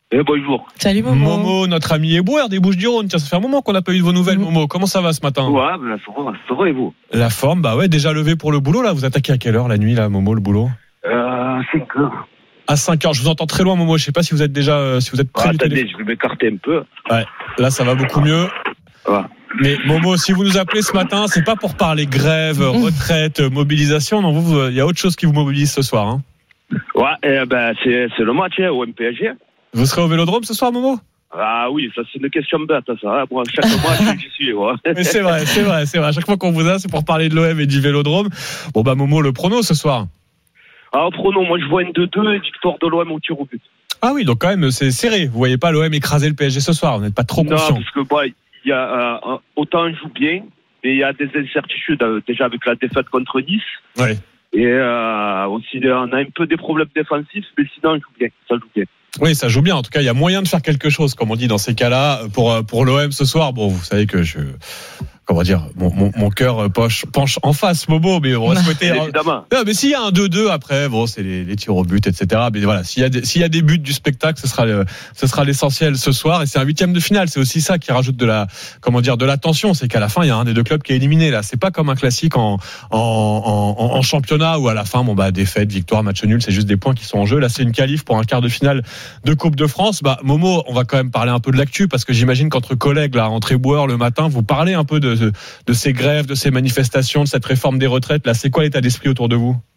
Eh, bonjour. Salut Momo. Momo, notre ami éboueur des Bouches-du-Rhône. Tiens, ça fait un moment qu'on n'a pas eu de vos nouvelles, Momo. Comment ça va ce matin? Ouais, ben, ça va, ça va et vous? La forme, bah ouais, déjà levé pour le boulot, là. Vous attaquez à quelle heure la nuit, là, Momo, le boulot? Euh, cinq heures. À cinq heures. Je vous entends très loin, Momo. Je sais pas si vous êtes déjà, euh, si vous êtes près ah, du attendez, téléphone. je vais m'écarter un peu. Ouais, là, ça va beaucoup mieux. Ouais. Mais Momo, si vous nous appelez ce matin, c'est pas pour parler grève, retraite, mobilisation. Non, vous, il y a autre chose qui vous mobilise ce soir, hein? Ouais, eh ben, c'est, c'est le match, hein, au M P S G. Vous serez au Vélodrome ce soir, Momo? Ah oui, ça c'est une question bête, ça. Moi, chaque mois, j'y suis. Ouais. Mais c'est vrai, c'est vrai, c'est vrai. À chaque fois qu'on vous a, c'est pour parler de l'O M et du Vélodrome. Bon bah Momo, le prono ce soir. Ah, prono, moi je vois une deux deux et victoire de l'O M au tir au but. Ah oui, donc quand même c'est serré. Vous voyez pas l'O M écraser le P S G ce soir. Vous n'êtes pas trop confiant. Non, parce que bah, il y a euh, autant on joue bien, mais il y a des incertitudes euh, déjà avec la défaite contre Nice. Ouais. Et euh, aussi, on a un peu des problèmes défensifs, mais sinon on joue bien. Ça joue bien. Oui, ça joue bien. En tout cas, il y a moyen de faire quelque chose, comme on dit dans ces cas-là, pour pour l'O M ce soir. Bon, vous savez que je, comment dire, mon mon, mon cœur penche, penche en face, Momo, mais on va souhaiter. Évidemment. Non, mais s'il y a un deux deux après, bon, c'est les, les tirs au but, et cetera. Mais voilà, s'il y a des, s'il y a des buts du spectacle, ce sera le, ce sera l'essentiel ce soir. Et c'est un huitième de finale. C'est aussi ça qui rajoute de la, comment dire, de la tension. C'est qu'à la fin, il y a un des deux clubs qui est éliminé. Là, c'est pas comme un classique en en, en, en championnat où à la fin, bon bah défaite, victoire, match nul, c'est juste des points qui sont en jeu. Là, c'est une qualif pour un quart de finale de Coupe de France. Bah Momo, on va quand même parler un peu de l'actu parce que j'imagine qu'entre collègues là, entre éboueurs le matin, vous parlez un peu de, de de ces grèves, de ces manifestations, de cette réforme des retraites. Là, c'est quoi l'état d'esprit autour de vous?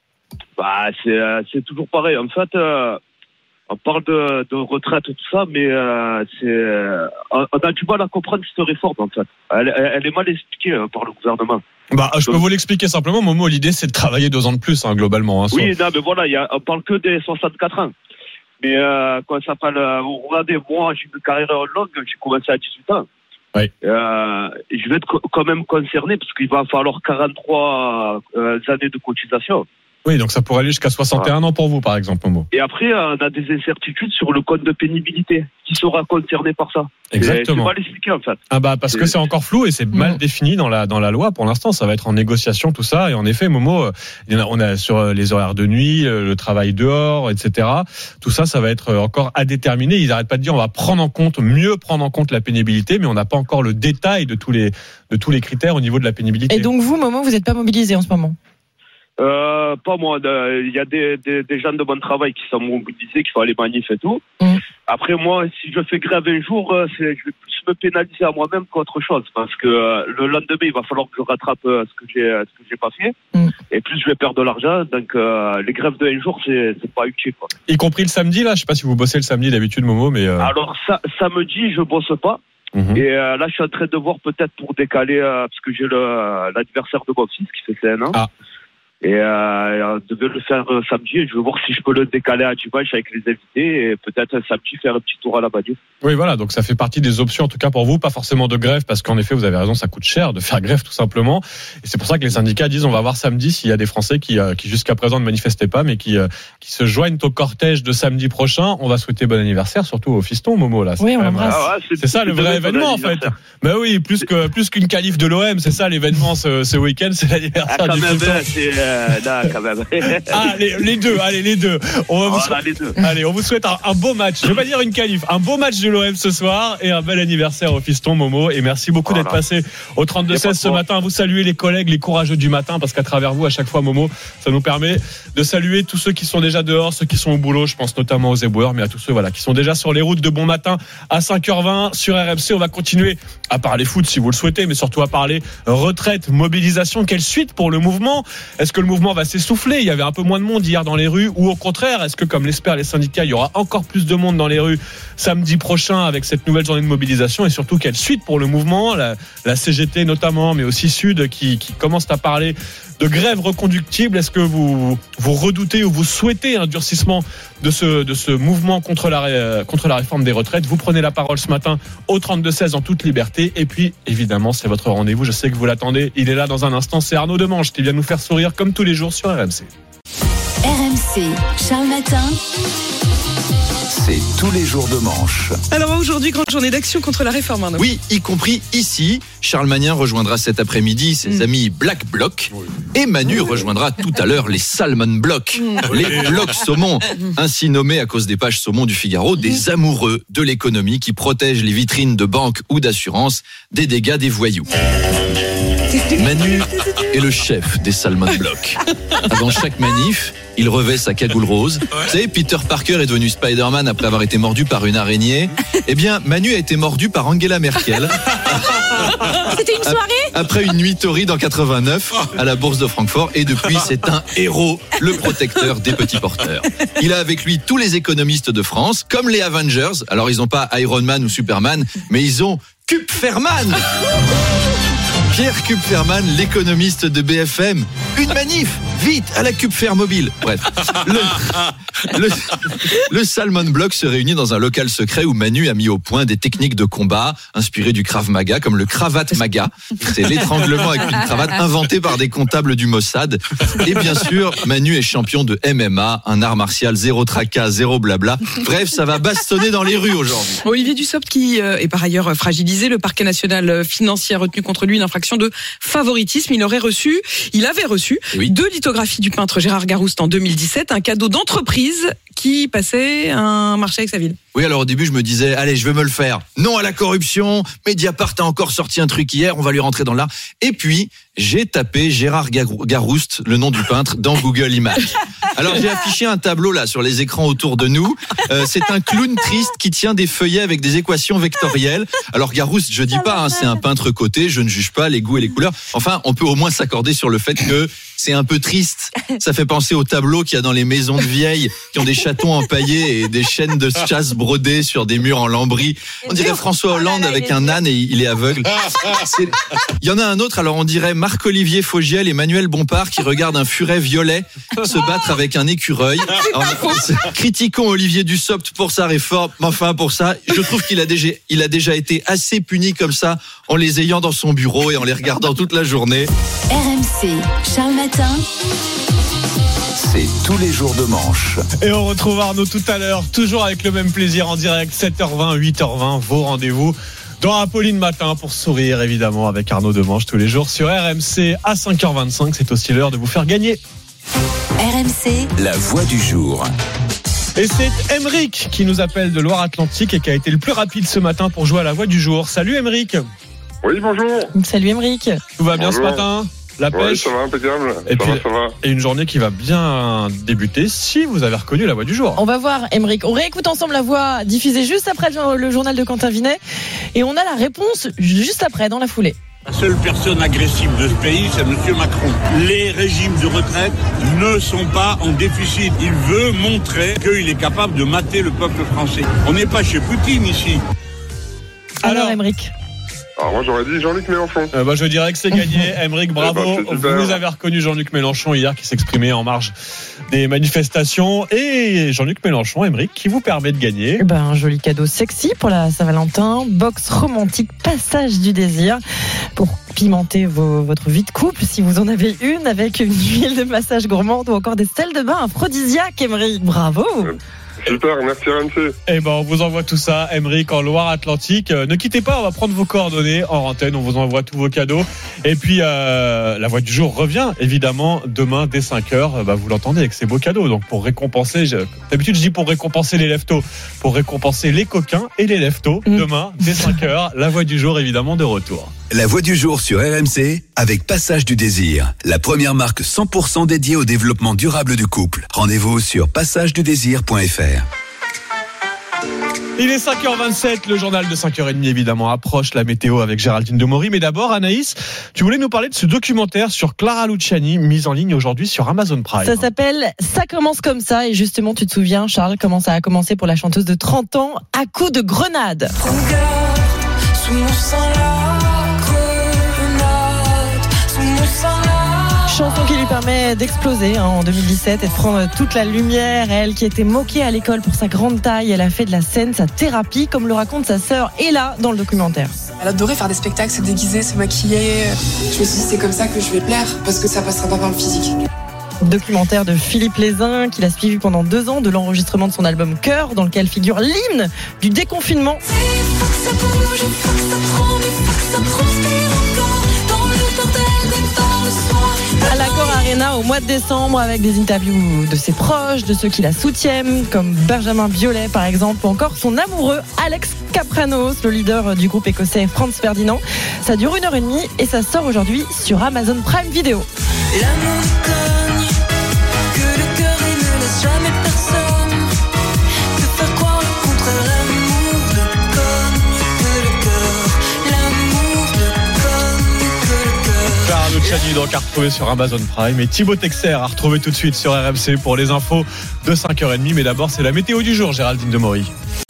Bah c'est euh, c'est toujours pareil. En fait, euh, on parle de, de retraite et tout ça, mais euh, c'est euh, on a du mal à comprendre cette réforme en fait. Elle, elle est mal expliquée euh, par le gouvernement. Bah, je peux vous l'expliquer simplement, Momo. L'idée, c'est de travailler deux ans de plus, hein, globalement. Hein, oui, non, mais voilà, y a, on parle que des soixante-quatre ans. Mais euh, quand ça s'appelle, euh, regardez, moi, j'ai une carrière longue, j'ai commencé à dix-huit ans. Oui. Euh, je vais être co- quand même concerné parce qu'il va falloir quarante-trois euh, années de cotisation. Oui, donc ça pourrait aller jusqu'à soixante et un ans pour vous, par exemple, Momo. Et après, on a des incertitudes sur le code de pénibilité. Qui sera concerné par ça? Exactement. C'est mal expliqué, en fait. Ah bah parce que c'est encore flou et c'est mal défini dans la dans la loi pour l'instant. Ça va être en négociation tout ça. Et en effet, Momo, il y en a, on a sur les horaires de nuit, le travail dehors, et cetera. Tout ça, ça va être encore à déterminer. Ils n'arrêtent pas de dire on va prendre en compte, mieux prendre en compte la pénibilité, mais on n'a pas encore le détail de tous les de tous les critères au niveau de la pénibilité. Et donc vous, Momo, vous n'êtes pas mobilisé en ce moment? Euh, pas moi. Il y a des, des, des gens de bon travail qui sont mobilisés, qui font les manifs et tout. Mmh. Après, moi, si je fais grève un jour, c'est, je vais plus me pénaliser à moi-même qu'autre chose. Parce que euh, le lendemain, il va falloir que je rattrape euh, ce que j'ai, ce que j'ai pas fait. Mmh. Et plus je vais perdre de l'argent. Donc, euh, les grèves de un jour, c'est, c'est pas utile, quoi. Y compris le samedi, là. Je sais pas si vous bossez le samedi d'habitude, Momo, mais. Euh... Alors, ça, samedi, je bosse pas. Mmh. Et euh, là, je suis en train de voir peut-être pour décaler, euh, parce que j'ai le, l'anniversaire de mon fils qui fait C N un. Ah. Et euh, on devait le faire euh, samedi. Et je vais voir si je peux le décaler à dimanche avec les invités et peut-être un samedi faire un petit tour à la Bagnole. Oui, voilà. Donc ça fait partie des options, en tout cas pour vous, pas forcément de grève, parce qu'en effet, vous avez raison, ça coûte cher de faire grève tout simplement. Et c'est pour ça que les syndicats disent on va voir samedi s'il y a des Français qui, euh, qui jusqu'à présent ne manifestaient pas, mais qui, euh, qui se joignent au cortège de samedi prochain. On va souhaiter bon anniversaire, surtout au fiston, Momo là. C'est oui, on même, ah ouais, c'est, c'est ça le vrai événement en fait. Mais oui, plus que plus qu'une qualif de l'O M, c'est ça l'événement ce, ce week-end, c'est l'anniversaire ah, du fiston. C'est euh, non, quand même. Ah, les, les deux, allez, les deux. On va vous voilà, les deux. Allez, on vous souhaite un, un beau match. Je vais pas dire une qualif, un beau match de l'O M ce soir et un bel anniversaire au fiston, Momo. Et merci beaucoup voilà. d'être passé au trente-deux seize ce matin. Vous saluez les collègues, les courageux du matin, parce qu'à travers vous, à chaque fois, Momo, ça nous permet de saluer tous ceux qui sont déjà dehors, ceux qui sont au boulot. Je pense notamment aux éboueurs, mais à tous ceux, voilà, qui sont déjà sur les routes de bon matin à cinq heures vingt sur R M C. On va continuer à parler foot si vous le souhaitez, mais surtout à parler retraite, mobilisation. Quelle suite pour le mouvement? Est-ce que le mouvement va s'essouffler? Il y avait un peu moins de monde hier dans les rues, ou au contraire, est-ce que comme l'espèrent les syndicats, il y aura encore plus de monde dans les rues samedi prochain avec cette nouvelle journée de mobilisation? Et surtout, quelle suite pour le mouvement? La, la C G T notamment, mais aussi Sud qui, qui commence à parler de grève reconductible. Est-ce que vous, vous redoutez ou vous souhaitez un durcissement de ce, de ce mouvement contre la, euh, contre la réforme des retraites? Vous prenez la parole ce matin au trente-deux seize en toute liberté. Et puis, évidemment, c'est votre rendez-vous. Je sais que vous l'attendez. Il est là dans un instant. C'est Arnaud Demange qui vient nous faire sourire comme tous les jours sur R M C. R M C, Charles Matin. C'est tous les jours de manche. Alors aujourd'hui, grande journée d'action contre la réforme. Arnaud. Oui, y compris ici. Charles Magnin rejoindra cet après-midi ses mmh. amis Black Bloc. Oui. Et Manu rejoindra tout à l'heure les Salmon Bloc. Mmh. Les blocs saumon, ainsi nommés à cause des pages saumon du Figaro, des amoureux de l'économie qui protègent les vitrines de banques ou d'assurances des dégâts des voyous. Manu est le chef des Salmon Bloc. Avant chaque manif, il revêt sa cagoule rose. Vous savez, Peter Parker est devenu Spider-Man après avoir été mordu par une araignée. Eh bien, Manu a été mordu par Angela Merkel. C'était une soirée ? Après une nuit torride en quatre-vingt-neuf à la bourse de Francfort. Et depuis, c'est un héros, le protecteur des petits porteurs. Il a avec lui tous les économistes de France, comme les Avengers. Alors, ils n'ont pas Iron Man ou Superman, mais ils ont Kupferman. Pierre Kupferman, l'économiste de B F M. Une manif, vite, à la Kupfer Mobile. Bref, le, le, le Salmon Bloc se réunit dans un local secret où Manu a mis au point des techniques de combat inspirées du Krav Maga, comme le cravate Maga. C'est l'étranglement avec une cravate inventé par des comptables du Mossad. Et bien sûr, Manu est champion de M M A, un art martial zéro tracas, zéro blabla. Bref, ça va bastonner dans les rues aujourd'hui. Olivier Dussopt qui est par ailleurs fragilisé. Le parquet national financier a retenu contre lui une infraction de favoritisme. Il aurait reçu, il avait reçu oui. deux lithographies du peintre Gérard Garouste en deux mille dix-sept, un cadeau d'entreprise qui passait un marché avec sa ville. Oui, alors au début, je me disais, allez, je vais me le faire. Non à la corruption. Mediapart a encore sorti un truc hier, on va lui rentrer dans l'art. Et puis, j'ai tapé Gérard Garouste, le nom du peintre, dans Google Images. Alors, j'ai affiché un tableau là sur les écrans autour de nous. Euh, c'est un clown triste qui tient des feuillets avec des équations vectorielles. Alors, Garouste, je dis pas, hein, c'est un peintre coté, je ne juge pas les goûts et les couleurs. Enfin, on peut au moins s'accorder sur le fait que c'est un peu triste. Ça fait penser aux tableaux qu'il y a dans les maisons de vieilles qui ont des chatons empaillés et des chaînes de chasse brodées sur des murs en lambris. On dirait François Hollande avec un âne et il est aveugle. C'est... Il y en a un autre, alors on dirait Marc-Olivier Fogiel et Manuel Bompard qui regardent un furet violet se battre avec un écureuil. Alors, critiquons Olivier Dussopt pour sa réforme, mais enfin pour ça, je trouve qu'il a déjà, il a déjà été assez puni comme ça en les ayant dans son bureau et en les regardant toute la journée. R M C, Charles Matin. C'est tous les jours de manche. Et on retrouve Arnaud tout à l'heure, toujours avec le même plaisir en direct, sept heures vingt, huit heures vingt, vos rendez-vous dans Apolline Matin pour sourire évidemment avec Arnaud Demanche tous les jours sur R M C à cinq heures vingt-cinq. C'est aussi l'heure de vous faire gagner. R M C, la voix du jour. Et c'est Émeric qui nous appelle de Loire-Atlantique et qui a été le plus rapide ce matin pour jouer à la voix du jour. Salut Émeric. Oui, bonjour. Salut Émeric. Tout va bien bonjour. Ce matin? La pêche. Oui, ça va, impeccable. Et, ça puis, va, ça va. Et une journée qui va bien débuter si vous avez reconnu la voix du jour. On va voir, Émeric. On réécoute ensemble la voix diffusée juste après le journal de Quentin Vinet. Et on a la réponse juste après, dans la foulée. La seule personne agressive de ce pays, c'est M. Macron. Les régimes de retraite ne sont pas en déficit. Il veut montrer qu'il est capable de mater le peuple français. On n'est pas chez Poutine ici. Alors, Alors Émeric. Alors moi j'aurais dit Jean-Luc Mélenchon. Euh, bah, je dirais que c'est gagné. Émeric, bravo. Eh ben, vous avez reconnu Jean-Luc Mélenchon hier qui s'exprimait en marge des manifestations. Et Jean-Luc Mélenchon, Émeric, qui vous permet de gagner. Ben, un joli cadeau sexy pour la Saint-Valentin. Box romantique Passage du désir. Pour pimenter vos, votre vie de couple, si vous en avez une, avec une huile de massage gourmande ou encore des sels de bain aphrodisiaques, Émeric. Bravo. Euh. Super, merci R M C. Eh ben, on vous envoie tout ça, Émeric, en Loire-Atlantique. Euh, ne quittez pas, on va prendre vos coordonnées en antenne, on vous envoie tous vos cadeaux. Et puis, euh, la voix du jour revient, évidemment, demain, dès cinq heures. Bah, vous l'entendez avec ces beaux cadeaux. Donc, pour récompenser, je... d'habitude, je dis pour récompenser les leftos, pour récompenser les coquins et les leftos. Mmh. Demain, dès cinq heures, la voix du jour, évidemment, de retour. La voix du jour sur R M C avec Passage du désir, la première marque cent pour cent dédiée au développement durable du couple. Rendez-vous sur passage du désir point f r. Il est cinq heures vingt-sept, le journal de cinq heures trente évidemment approche, la météo avec Géraldine Demory. Mais d'abord, Anaïs, tu voulais nous parler de ce documentaire sur Clara Luciani, mis en ligne aujourd'hui sur Amazon Prime. Ça s'appelle Ça commence comme ça, et justement, tu te souviens, Charles, comment ça a commencé pour la chanteuse de trente ans à coups de grenade. Regarde, sous mon sang la grenade, sous mon sang la... Chanson qui lui permet d'exploser hein, en deux mille dix-sept et de prendre toute la lumière. Elle qui était moquée à l'école pour sa grande taille, elle a fait de la scène sa thérapie, comme le raconte sa sœur Ella dans le documentaire. Elle adorait faire des spectacles, se déguiser, se maquiller. Je me suis dit c'est comme ça que je vais plaire, parce que ça passera pas par le physique. Documentaire de Philippe Lézin qu'il a suivi pendant deux ans de l'enregistrement de son album Cœur, dans lequel figure l'hymne du déconfinement. À l'Accor Arena au mois de décembre, avec des interviews de ses proches, de ceux qui la soutiennent, comme Benjamin Biolay par exemple, ou encore son amoureux Alex Kapranos, le leader du groupe écossais Franz Ferdinand. Ça dure une heure et demie et ça sort aujourd'hui sur Amazon Prime Video. L'amour cogne, que le cœur il ne laisse jamais personne. De faire croire le contraire, l'amour ne cogne que le cœur. L'amour ne cogne que le cœur. Clara Luciani donc à retrouver sur Amazon Prime et Thibaut Texer à retrouver tout de suite sur R M C pour les infos de cinq heures trente. Mais d'abord c'est la météo du jour, Géraldine Demory.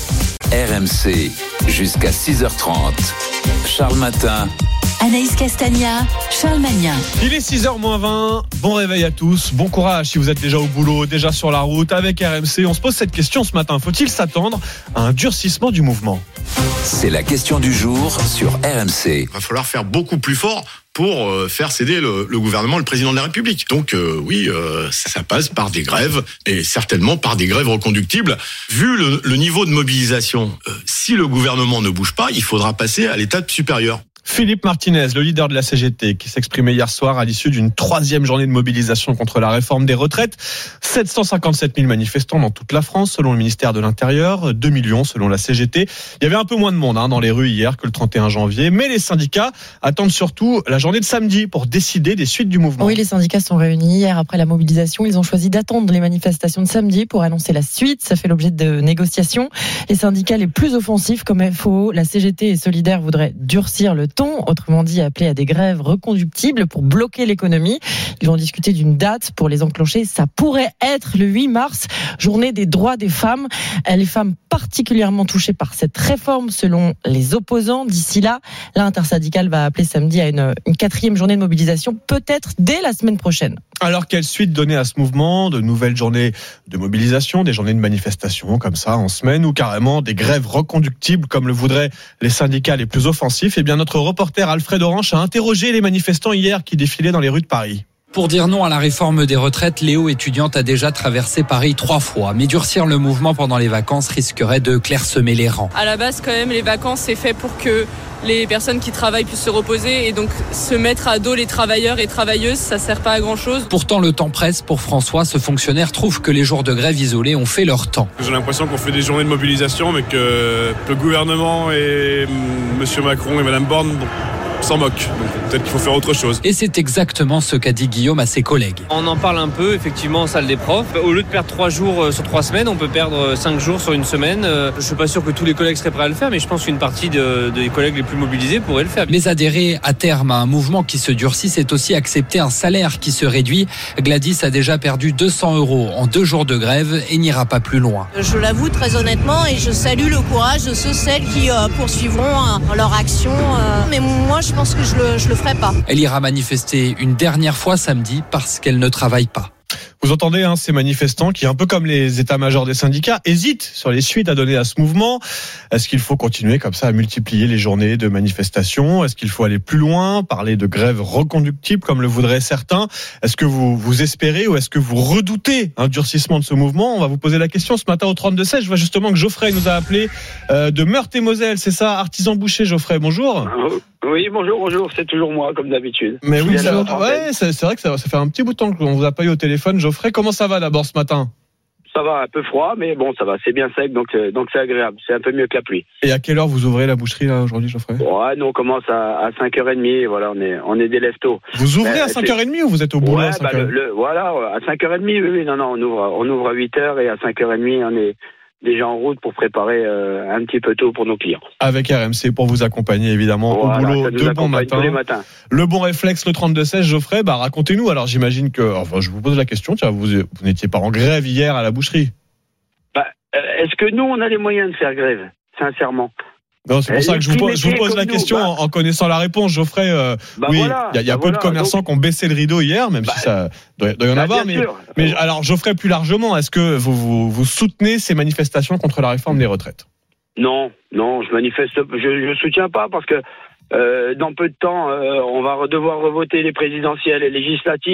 R M C jusqu'à six heures trente. Charles Matin. Anaïs Castagna, Charles Magnin. Il est six heures moins vingt, bon réveil à tous, bon courage si vous êtes déjà au boulot, déjà sur la route avec R M C. On se pose cette question ce matin, faut-il s'attendre à un durcissement du mouvement ? C'est la question du jour sur R M C. Il va falloir faire beaucoup plus fort pour faire céder le, le gouvernement, le président de la République. Donc euh, oui, euh, ça, ça passe par des grèves et certainement par des grèves reconductibles. Vu le, le niveau de mobilisation, euh, si le gouvernement ne bouge pas, il faudra passer à l'étape supérieure. Philippe Martinez, le leader de la C G T, qui s'exprimait hier soir à l'issue d'une troisième journée de mobilisation contre la réforme des retraites. sept cent cinquante-sept mille manifestants dans toute la France, selon le ministère de l'Intérieur, deux millions selon la C G T. Il y avait un peu moins de monde hein, dans les rues hier que le trente et un janvier, mais les syndicats attendent surtout la journée de samedi pour décider des suites du mouvement. Oui, les syndicats sont réunis hier après la mobilisation. Ils ont choisi d'attendre les manifestations de samedi pour annoncer la suite. Ça fait l'objet de négociations. Les syndicats les plus offensifs comme F O, la C G T et Solidaire voudraient durcir le ton, autrement dit appeler à des grèves reconductibles pour bloquer l'économie. Ils vont discuter d'une date pour les enclencher. Ça pourrait être le huit mars, journée des droits des femmes. Les femmes particulièrement touchées par cette réforme selon les opposants. D'ici là, l'intersyndicale va appeler samedi à une, une quatrième journée de mobilisation, peut-être dès la semaine prochaine. Alors, quelle suite donner à ce mouvement ? De nouvelles journées de mobilisation, des journées de manifestation comme ça en semaine, ou carrément des grèves reconductibles comme le voudraient les syndicats les plus offensifs ? Eh bien, notre reporter Alfred Orange a interrogé les manifestants hier qui défilaient dans les rues de Paris. Pour dire non à la réforme des retraites, Léo, étudiante, a déjà traversé Paris trois fois. Mais durcir le mouvement pendant les vacances risquerait de clairsemer les rangs. À la base, quand même, les vacances, c'est fait pour que les personnes qui travaillent puissent se reposer. Et donc, se mettre à dos les travailleurs et travailleuses, ça sert pas à grand-chose. Pourtant, le temps presse pour François. Ce fonctionnaire trouve que les jours de grève isolés ont fait leur temps. J'ai l'impression qu'on fait des journées de mobilisation, mais que le gouvernement et M. Macron et Mme Borne s'en moquent. Donc peut-être qu'il faut faire autre chose. Et c'est exactement ce qu'a dit Guillaume à ses collègues. On en parle un peu, effectivement, en salle des profs. Au lieu de perdre trois jours sur trois semaines, on peut perdre cinq jours sur une semaine. Je suis pas sûr que tous les collègues seraient prêts à le faire, mais je pense qu'une partie de, des collègues les plus mobilisés pourraient le faire. Mais adhérer à terme à un mouvement qui se durcit, c'est aussi accepter un salaire qui se réduit. Gladys a déjà perdu deux cents euros en deux jours de grève et n'ira pas plus loin. Je l'avoue très honnêtement et je salue le courage de ceux, celles qui euh, poursuivront euh, leur action. Euh, mais moi, je pense que je le, je le ferai pas. Elle ira manifester une dernière fois samedi parce qu'elle ne travaille pas. Vous entendez hein, ces manifestants qui, un peu comme les états-majors des syndicats, hésitent sur les suites à donner à ce mouvement. Est-ce qu'il faut continuer comme ça à multiplier les journées de manifestation ? Est-ce qu'il faut aller plus loin, parler de grève reconductible comme le voudraient certains ? Est-ce que vous, vous espérez ou est-ce que vous redoutez un durcissement de ce mouvement ? On va vous poser la question ce matin au trente-deux seize. Je vois justement que Geoffrey nous a appelé euh, de Meurthe-et-Moselle, c'est ça, artisan boucher. Geoffrey, bonjour. Oui, bonjour, bonjour, c'est toujours moi, comme d'habitude. Mais oui, ça, ouais, c'est, c'est vrai que ça, ça fait un petit bout de temps qu'on vous a pas eu au téléphone. Geoffrey, comment ça va d'abord ce matin ? Ça va, un peu froid, mais bon, ça va, c'est bien sec, donc, euh, donc c'est agréable, c'est un peu mieux que la pluie. Et à quelle heure vous ouvrez la boucherie là aujourd'hui, Geoffrey ? Ouais, nous on commence à, à cinq heures trente, voilà, on est, on est des lève-tôt. Vous ouvrez euh, à cinq heures trente ou vous êtes au boulot ouais, à cinq heures ? bah, le, le, voilà, à cinq heures trente, oui, oui, non, non, on ouvre, on ouvre à huit heures et à cinq heures trente, on est déjà en route pour préparer euh, un petit peu tôt pour nos clients. Avec R M C pour vous accompagner évidemment voilà, au boulot de bon matin. Le bon réflexe, le trente-deux seize, Geoffrey, bah racontez-nous. Alors j'imagine que, enfin, je vous pose la question, tiens, vous, vous n'étiez pas en grève hier à la boucherie. Bah, est-ce que nous on a les moyens de faire grève, sincèrement? Non, c'est pour ça que je vous pose, je vous pose la question nous, bah, en, en connaissant la réponse, Geoffrey. Euh, bah oui, il voilà, y a, y a bah peu voilà, de commerçants donc, qui ont baissé le rideau hier, même bah, si ça doit, doit y en bah, avoir. Mais, mais alors, Geoffrey, plus largement, est-ce que vous, vous, vous soutenez ces manifestations contre la réforme des retraites ? Non, non, je manifeste, je ne soutiens pas parce que euh, dans peu de temps, euh, on va devoir revoter les présidentielles et législatives.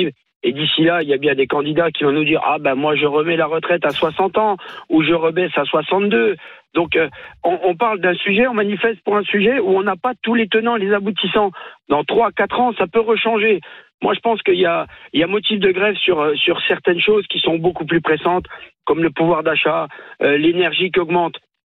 Et d'ici là, il y a bien des candidats qui vont nous dire « Ah ben moi je remets la retraite à soixante ans ou je rebaisse à soixante-deux ». Donc euh, on, on parle d'un sujet, on manifeste pour un sujet où on n'a pas tous les tenants, les aboutissants. Dans trois, quatre ans, ça peut rechanger. Moi je pense qu'il y a, il y a motif de grève sur, sur certaines choses qui sont beaucoup plus pressantes, comme le pouvoir d'achat, euh, l'énergie qui augmente.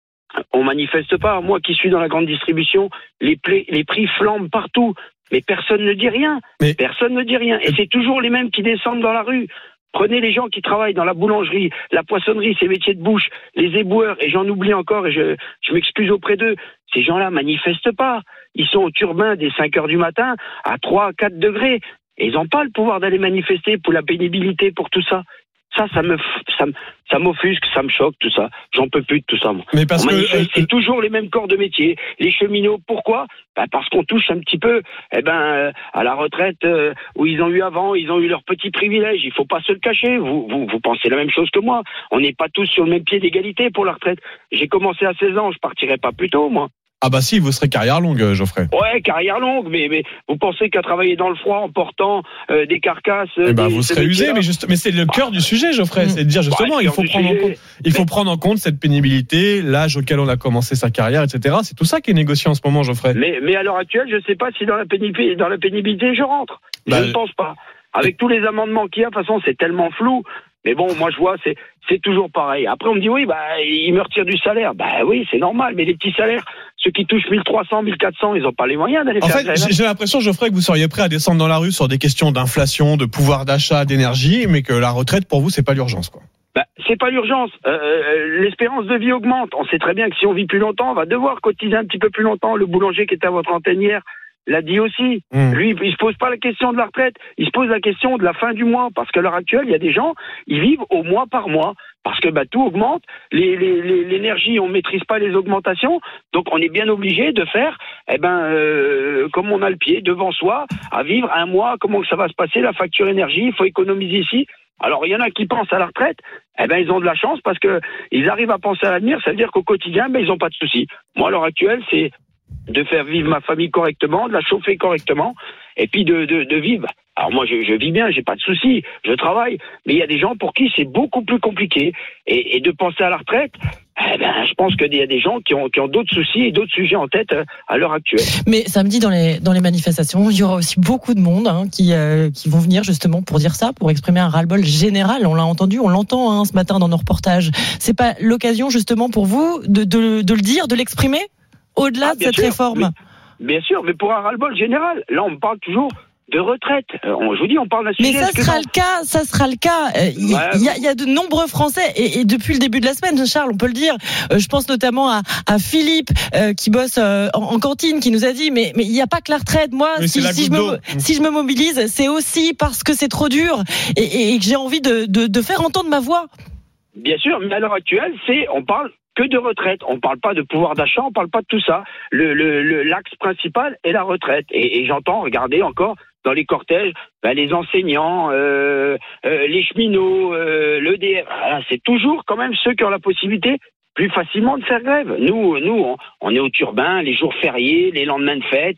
On manifeste pas. Moi qui suis dans la grande distribution, les, pla- les prix flambent partout. Mais personne ne dit rien. Mais... Personne ne dit rien. Et c'est toujours les mêmes qui descendent dans la rue. Prenez les gens qui travaillent dans la boulangerie, la poissonnerie, ces métiers de bouche, les éboueurs, et j'en oublie encore, et je, je m'excuse auprès d'eux. Ces gens-là manifestent pas. Ils sont au turbin dès cinq heures du matin, à trois à quatre degrés. Et ils n'ont pas le pouvoir d'aller manifester pour la pénibilité, pour tout ça. Ça, ça me, ça me, ça m'offusque, ça me choque, tout ça. J'en peux plus de tout ça, moi. Mais parce on que manifeste, euh, c'est toujours les mêmes corps de métier. Les cheminots, pourquoi? Ben parce qu'on touche un petit peu, eh ben, euh, à la retraite euh, où ils ont eu avant, ils ont eu leurs petits privilèges. Il faut pas se le cacher. Vous, vous, vous pensez la même chose que moi. On n'est pas tous sur le même pied d'égalité pour la retraite. J'ai commencé à seize ans, je partirai pas plus tôt, moi. Ah bah si, vous serez carrière longue, Geoffrey. Ouais, carrière longue, mais, mais vous pensez qu'à travailler dans le froid en portant euh, des carcasses... Eh ben, des, vous serez usé, mais, juste, mais c'est le cœur du sujet, Geoffrey. C'est de dire justement, bah, il faut, prendre en, compte, il faut prendre en compte cette pénibilité, l'âge auquel on a commencé sa carrière, et cetera. C'est tout ça qui est négocié en ce moment, Geoffrey. Mais, mais à l'heure actuelle, je ne sais pas si dans la pénibilité, dans la pénibilité je rentre. Bah, je ne pense pas. Avec tous les amendements qu'il y a, de toute façon, c'est tellement flou. Mais bon, moi je vois, c'est c'est toujours pareil. Après, on me dit oui, bah ils me retirent du salaire. Bah oui, c'est normal. Mais les petits salaires, ceux qui touchent mille trois cents, mille quatre cents, ils n'ont pas les moyens d'aller en faire fait, grève. j'ai l'impression, Geoffrey, que vous seriez prêt à descendre dans la rue sur des questions d'inflation, de pouvoir d'achat, d'énergie, mais que la retraite pour vous, c'est pas l'urgence, quoi. Bah, c'est pas l'urgence. Euh, l'espérance de vie augmente. On sait très bien que si on vit plus longtemps, on va devoir cotiser un petit peu plus longtemps. Le boulanger qui était à votre antenne hier l'a dit aussi. Mmh. Lui, il se pose pas la question de la retraite, il se pose la question de la fin du mois, parce qu'à l'heure actuelle, il y a des gens, ils vivent au mois par mois, parce que bah, tout augmente, les, les, les, l'énergie, on maîtrise pas les augmentations, donc on est bien obligé de faire, eh ben, euh, comme on a le pied devant soi, à vivre un mois, comment ça va se passer, la facture énergie, il faut économiser ici. Alors il y en a qui pensent à la retraite, eh ben ils ont de la chance parce que ils arrivent à penser à l'avenir, ça veut dire qu'au quotidien, ben ils ont pas de soucis. Moi à l'heure actuelle, c'est de faire vivre ma famille correctement, de la chauffer correctement, et puis de, de, de vivre. Alors moi, je, je vis bien, j'ai pas de soucis, je travaille, mais il y a des gens pour qui c'est beaucoup plus compliqué. Et, et de penser à la retraite, eh ben, je pense qu'il y a des gens qui ont, qui ont d'autres soucis et d'autres sujets en tête à l'heure actuelle. Mais samedi, dans les, dans les manifestations, il y aura aussi beaucoup de monde hein, qui, euh, qui vont venir justement pour dire ça, pour exprimer un ras-le-bol général. On l'a entendu, on l'entend hein, ce matin dans nos reportages. C'est pas l'occasion justement pour vous de, de, de le dire, de l'exprimer au-delà ah, de cette sûr, réforme? mais, Bien sûr, mais pour un ras-le-bol général. Là, on me parle toujours de retraite. Euh, on, je vous dis, on parle d'un sujet. Mais ça sera le cas, ça sera le cas. Il euh, ouais, y, y, y a de nombreux Français, et, et depuis le début de la semaine, Charles, on peut le dire. Euh, je pense notamment à, à Philippe, euh, qui bosse euh, en, en cantine, qui nous a dit, mais il n'y a pas que la retraite. Moi, si, si, je me, si je me mobilise, c'est aussi parce que c'est trop dur et, et, et que j'ai envie de, de, de faire entendre ma voix. Bien sûr, mais à l'heure actuelle, c'est, on parle que de retraite. On parle pas de pouvoir d'achat, on parle pas de tout ça. Le, le, le l'axe principal est la retraite. Et, et j'entends, regardez encore dans les cortèges, ben, les enseignants, euh, euh, les cheminots, euh, l'E D F. Voilà, c'est toujours quand même ceux qui ont la possibilité plus facilement de faire grève. Nous, nous, on, on est au turbin, les jours fériés, les lendemains de fête.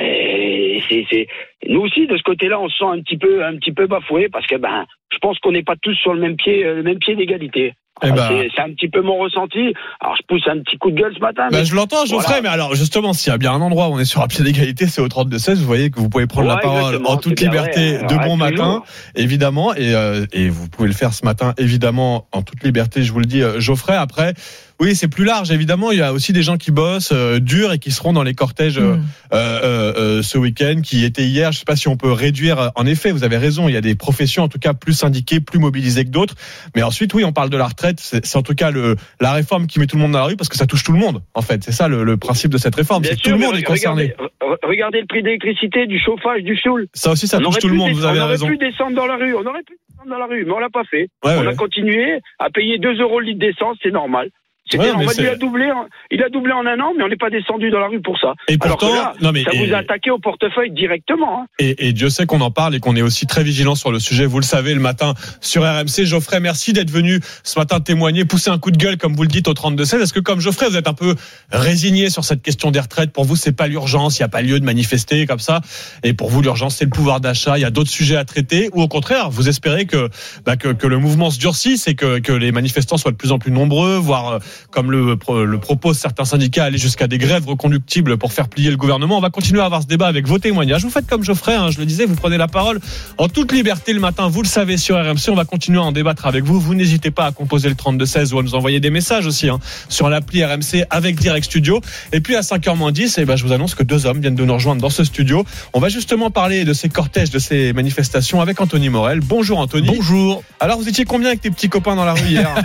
Et c'est, c'est, nous aussi de ce côté-là, on se sent un petit peu, un petit peu bafoué parce que ben, je pense qu'on n'est pas tous sur le même pied, le même pied d'égalité. Eh ben... c'est, c'est un petit peu mon ressenti. Alors je pousse un petit coup de gueule ce matin. Ben, mais... je l'entends, Geoffrey, voilà. Mais alors justement, s'il y a bien un endroit où on est sur un pied d'égalité, c'est au trente-deux seize. Vous voyez que vous pouvez prendre ouais, la parole en toute liberté vrai. de ouais, bon matin, évidemment, et, euh, et vous pouvez le faire ce matin, évidemment, en toute liberté. Je vous le dis, euh, Geoffrey. Après, oui, c'est plus large, évidemment. Il y a aussi des gens qui bossent euh, dur et qui seront dans les cortèges euh, mmh. euh, euh, ce week-end, qui étaient hier. Je ne sais pas si on peut réduire. En effet, vous avez raison. Il y a des professions, en tout cas, plus syndiquées, plus mobilisées que d'autres. Mais ensuite, oui, on parle de la retraite. C'est, c'est en tout cas le, la réforme qui met tout le monde dans la rue parce que ça touche tout le monde. En fait, c'est ça le, le principe de cette réforme. Bien c'est sûr, tout le monde est concerné. Regardez, regardez le prix de l'électricité, du chauffage, du fioul. Ça aussi, ça on touche tout le monde. Vous avez on raison. On aurait pu descendre dans la rue. On aurait pu descendre dans la rue, mais on l'a pas fait. Ouais, on ouais. a continué à payer deux euros le litre d'essence. C'est normal. C'était, Ouais, on mais va c'est- dire, il a doublé, en, il a doublé en un an, mais on n'est pas descendu dans la rue pour ça. Et Alors pourtant- que là, non, mais- ça et- vous a attaqué au portefeuille directement. Hein. Et, et Dieu sait qu'on en parle et qu'on est aussi très vigilant sur le sujet. Vous le savez, le matin sur R M C. Geoffrey, merci d'être venu ce matin témoigner, pousser un coup de gueule, comme vous le dites, au trente-deux seize. Est-ce que, comme Geoffrey, vous êtes un peu résigné sur cette question des retraites? Pour vous, c'est pas l'urgence, il n'y a pas lieu de manifester comme ça. Et pour vous, l'urgence, c'est le pouvoir d'achat. Il y a d'autres sujets à traiter. Ou au contraire, vous espérez que, bah, que, que le mouvement se durcisse et que, que les manifestants soient de plus en plus nombreux, voire, euh, comme le, le proposent certains syndicats, aller jusqu'à des grèves reconductibles pour faire plier le gouvernement. On va continuer à avoir ce débat avec vos témoignages. Vous faites comme Geoffrey, hein, je le disais, vous prenez la parole en toute liberté le matin, vous le savez, sur R M C. On va continuer à en débattre avec vous. Vous n'hésitez pas à composer le trente-deux seize ou à nous envoyer des messages aussi, hein, sur l'appli R M C avec Direct Studio. Et puis à cinq heures moins dix, eh ben, je vous annonce que deux hommes viennent de nous rejoindre dans ce studio. On va justement parler de ces cortèges, de ces manifestations avec Anthony Morel. Bonjour Anthony. Bonjour. Alors vous étiez combien avec tes petits copains dans la rue hier?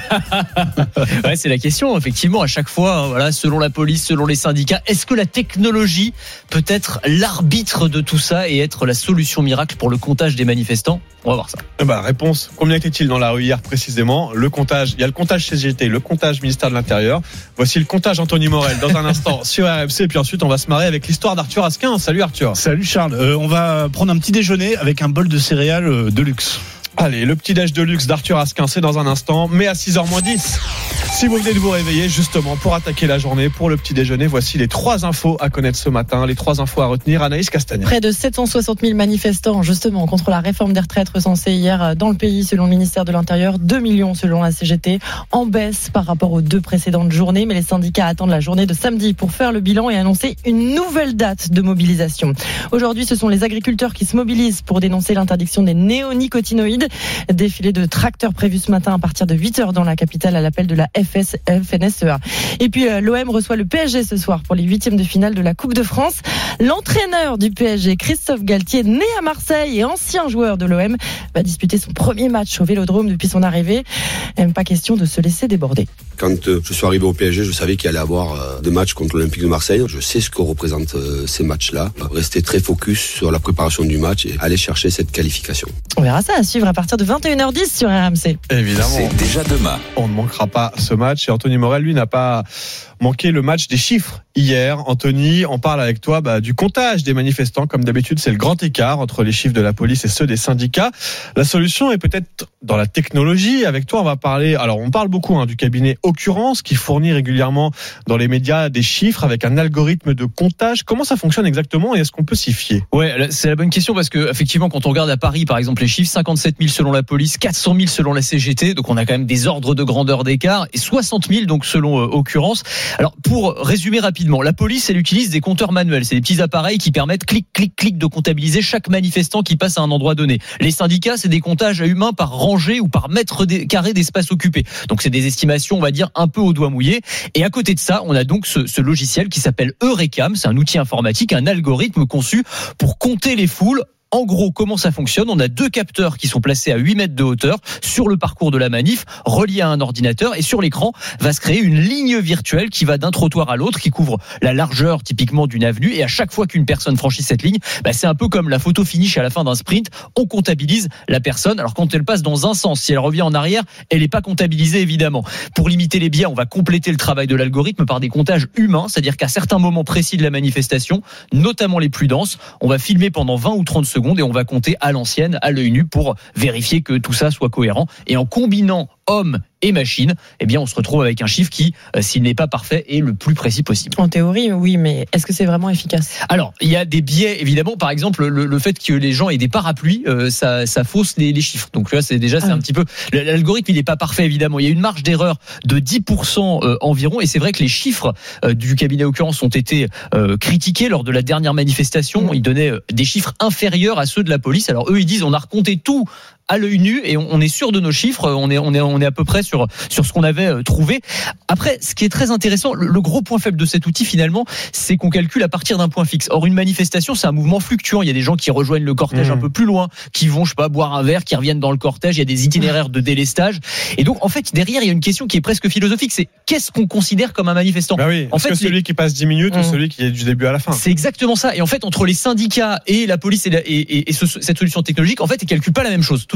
Ouais, c'est la question. Effectivement, à chaque fois, hein, voilà, selon la police, selon les syndicats, est-ce que la technologie peut être l'arbitre de tout ça et être la solution miracle pour le comptage des manifestants? On va voir ça. Bah, réponse. Combien étaient-ils dans la rue hier précisément? Le comptage. Il y a le comptage C G T, le comptage ministère de l'Intérieur. Voici le comptage Anthony Morel dans un instant sur R M C. Et puis ensuite, on va se marrer avec l'histoire d'Arthur Asquin. Salut Arthur. Salut Charles. Euh, on va prendre un petit déjeuner avec un bol de céréales euh, de luxe. Allez, le petit déj de luxe d'Arthur Asquin, c'est dans un instant, mais à six heures moins dix. Si vous venez de vous réveiller, justement, pour attaquer la journée, pour le petit déjeuner, voici les trois infos à connaître ce matin, les trois infos à retenir. Anaïs Castagnet. Près de sept cent soixante mille manifestants, justement, contre la réforme des retraites recensée hier dans le pays, selon le ministère de l'Intérieur. deux millions selon la C G T, en baisse par rapport aux deux précédentes journées. Mais les syndicats attendent la journée de samedi pour faire le bilan et annoncer une nouvelle date de mobilisation. Aujourd'hui, ce sont les agriculteurs qui se mobilisent pour dénoncer l'interdiction des néonicotinoïdes. Défilé de tracteurs prévu ce matin à partir de huit heures dans la capitale à l'appel de la F S F N S E A. Et puis l'O M reçoit le P S G ce soir pour les huitièmes de finale de la Coupe de France. L'entraîneur du P S G, Christophe Galtier, né à Marseille et ancien joueur de l'O M, va disputer son premier match au Vélodrome depuis son arrivée. Même pas question de se laisser déborder. Quand euh, je suis arrivé au P S G, je savais qu'il allait avoir euh, deux matchs contre l'Olympique de Marseille. Je sais ce que représentent euh, ces matchs-là. Rester très focus sur la préparation du match et aller chercher cette qualification. On verra ça à suivre à partir de vingt et une heures dix sur R M C. Évidemment. C'est déjà demain. On ne manquera pas ce match. Et Anthony Morel, lui, n'a pas manqué le match des chiffres hier. Anthony, on parle avec toi bah, du comptage des manifestants. Comme d'habitude, c'est le grand écart entre les chiffres de la police et ceux des syndicats. La solution est peut-être dans la technologie. Avec toi, on va parler... Alors, on parle beaucoup hein, du cabinet Occurrence qui fournit régulièrement dans les médias des chiffres avec un algorithme de comptage. Comment ça fonctionne exactement et est-ce qu'on peut s'y fier? Ouais, c'est la bonne question parce que effectivement, quand on regarde à Paris, par exemple, les chiffres, cinquante-sept mille selon la police, quatre cent mille selon la C G T, donc on a quand même des ordres de grandeur d'écart, et soixante mille donc selon euh, Occurrence. Alors pour résumer rapidement, la police elle utilise des compteurs manuels, c'est des petits appareils qui permettent clic clic clic de comptabiliser chaque manifestant qui passe à un endroit donné. Les syndicats c'est des comptages à humains par rangée ou par mètre carré d'espace occupé. Donc c'est des estimations on va dire un peu au doigt mouillé. Et à côté de ça, on a donc ce, ce logiciel qui s'appelle Eurecam, c'est un outil informatique, un algorithme conçu pour compter les foules. En gros, comment ça fonctionne? On a deux capteurs qui sont placés à huit mètres de hauteur sur le parcours de la manif, reliés à un ordinateur, et sur l'écran va se créer une ligne virtuelle qui va d'un trottoir à l'autre, qui couvre la largeur typiquement d'une avenue, et à chaque fois qu'une personne franchit cette ligne, bah c'est un peu comme la photo finish à la fin d'un sprint, on comptabilise la personne. Alors quand elle passe dans un sens, si elle revient en arrière, elle n'est pas comptabilisée évidemment. Pour limiter les biais, on va compléter le travail de l'algorithme par des comptages humains, c'est-à-dire qu'à certains moments précis de la manifestation, notamment les plus denses, on va filmer pendant vingt ou trente secondes et on va compter à l'ancienne, à l'œil nu, pour vérifier que tout ça soit cohérent. Et en combinant hommes et machines, eh bien, on se retrouve avec un chiffre qui, euh, s'il n'est pas parfait, est le plus précis possible. En théorie, oui, mais est-ce que c'est vraiment efficace? Alors, il y a des biais, évidemment. Par exemple, le, le fait que les gens aient des parapluies, euh, ça, ça fausse les, les chiffres. Donc là, c'est déjà, c'est ah. un petit peu. L'algorithme, il n'est pas parfait, évidemment. Il y a une marge d'erreur de dix pour cent euh, environ, et c'est vrai que les chiffres euh, du cabinet Occurrence ont été euh, critiqués lors de la dernière manifestation. Mmh. Ils donnaient euh, des chiffres inférieurs à ceux de la police. Alors eux, ils disent, on a recompté tout à l'œil nu et on est sûr de nos chiffres, on est on est on est à peu près sur sur ce qu'on avait trouvé. Après, ce qui est très intéressant, le, le gros point faible de cet outil finalement, c'est qu'on calcule à partir d'un point fixe. Or une manifestation, c'est un mouvement fluctuant, il y a des gens qui rejoignent le cortège mmh. un peu plus loin, qui vont je sais pas boire un verre, qui reviennent dans le cortège, il y a des itinéraires de délestage. Et donc en fait, derrière, il y a une question qui est presque philosophique, c'est qu'est-ce qu'on considère comme un manifestant? Bah oui, en fait, que celui les... qui passe dix minutes mmh. ou celui qui est du début à la fin. C'est exactement ça. Et en fait, entre les syndicats et la police et, la, et, et, et ce, cette solution technologique, en fait, ils calculent pas la même chose. Tout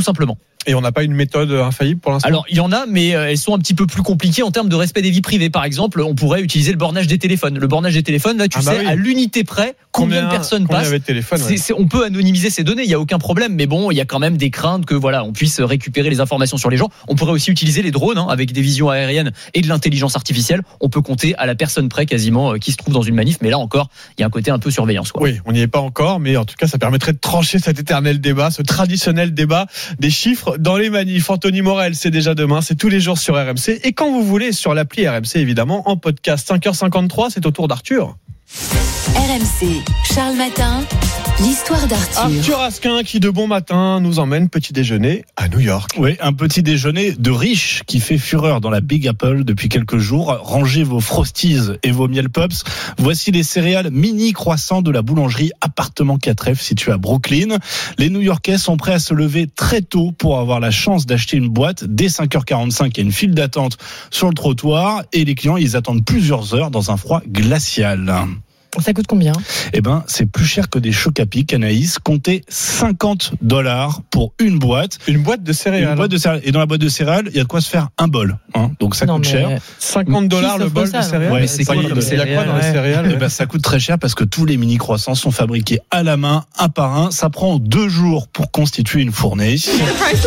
simplement. Et on n'a pas une méthode infaillible pour l'instant? Alors, il y en a, mais elles sont un petit peu plus compliquées en termes de respect des vies privées. Par exemple, on pourrait utiliser le bornage des téléphones. Le bornage des téléphones, là, tu ah bah sais, oui. à l'unité près, combien, combien de personnes combien passent. De téléphone, ouais. c'est, c'est, on peut anonymiser ces données, il n'y a aucun problème, mais bon, il y a quand même des craintes que voilà, on puisse récupérer les informations sur les gens. On pourrait aussi utiliser les drones, hein, avec des visions aériennes et de l'intelligence artificielle. On peut compter à la personne près quasiment euh, qui se trouve dans une manif, mais là encore, il y a un côté un peu surveillance, quoi. Oui, on n'y est pas encore, mais en tout cas, ça permettrait de trancher cet éternel débat, ce traditionnel débat des chiffres dans les manifs. Anthony Morel, c'est déjà demain, c'est tous les jours sur R M C. Et quand vous voulez, sur l'appli R M C, évidemment, en podcast. cinq heures cinquante-trois, c'est au tour d'Arthur. R M C, Charles Matin, l'histoire d'Arthur. Arthur Asquin qui de bon matin nous emmène petit déjeuner à New York. Oui, un petit déjeuner de riche qui fait fureur dans la Big Apple depuis quelques jours. Rangez vos Frosties et vos Miel Pups. Voici les céréales mini croissants de la boulangerie Appartement quatre F située à Brooklyn. Les New-Yorkais sont prêts à se lever très tôt pour avoir la chance d'acheter une boîte. Dès cinq heures quarante-cinq, il y a une file d'attente sur le trottoir et les clients, ils attendent plusieurs heures dans un froid glacial. Ça coûte combien? Eh ben, c'est plus cher que des chocs à pic, Anaïs. Comptez cinquante dollars pour une boîte. Une boîte de céréales. Une boîte de céréales. Et dans la boîte de céréales, il y a de quoi se faire un bol. Hein. Donc ça non, coûte cher. cinquante dollars le bol ça, de céréales. Ouais, mais c'est quoi, il y a quoi dans les céréales? Eh ben, ça coûte très cher parce que tous les mini croissants sont fabriqués à la main, un par un. Ça prend deux jours pour constituer une fournée. C'est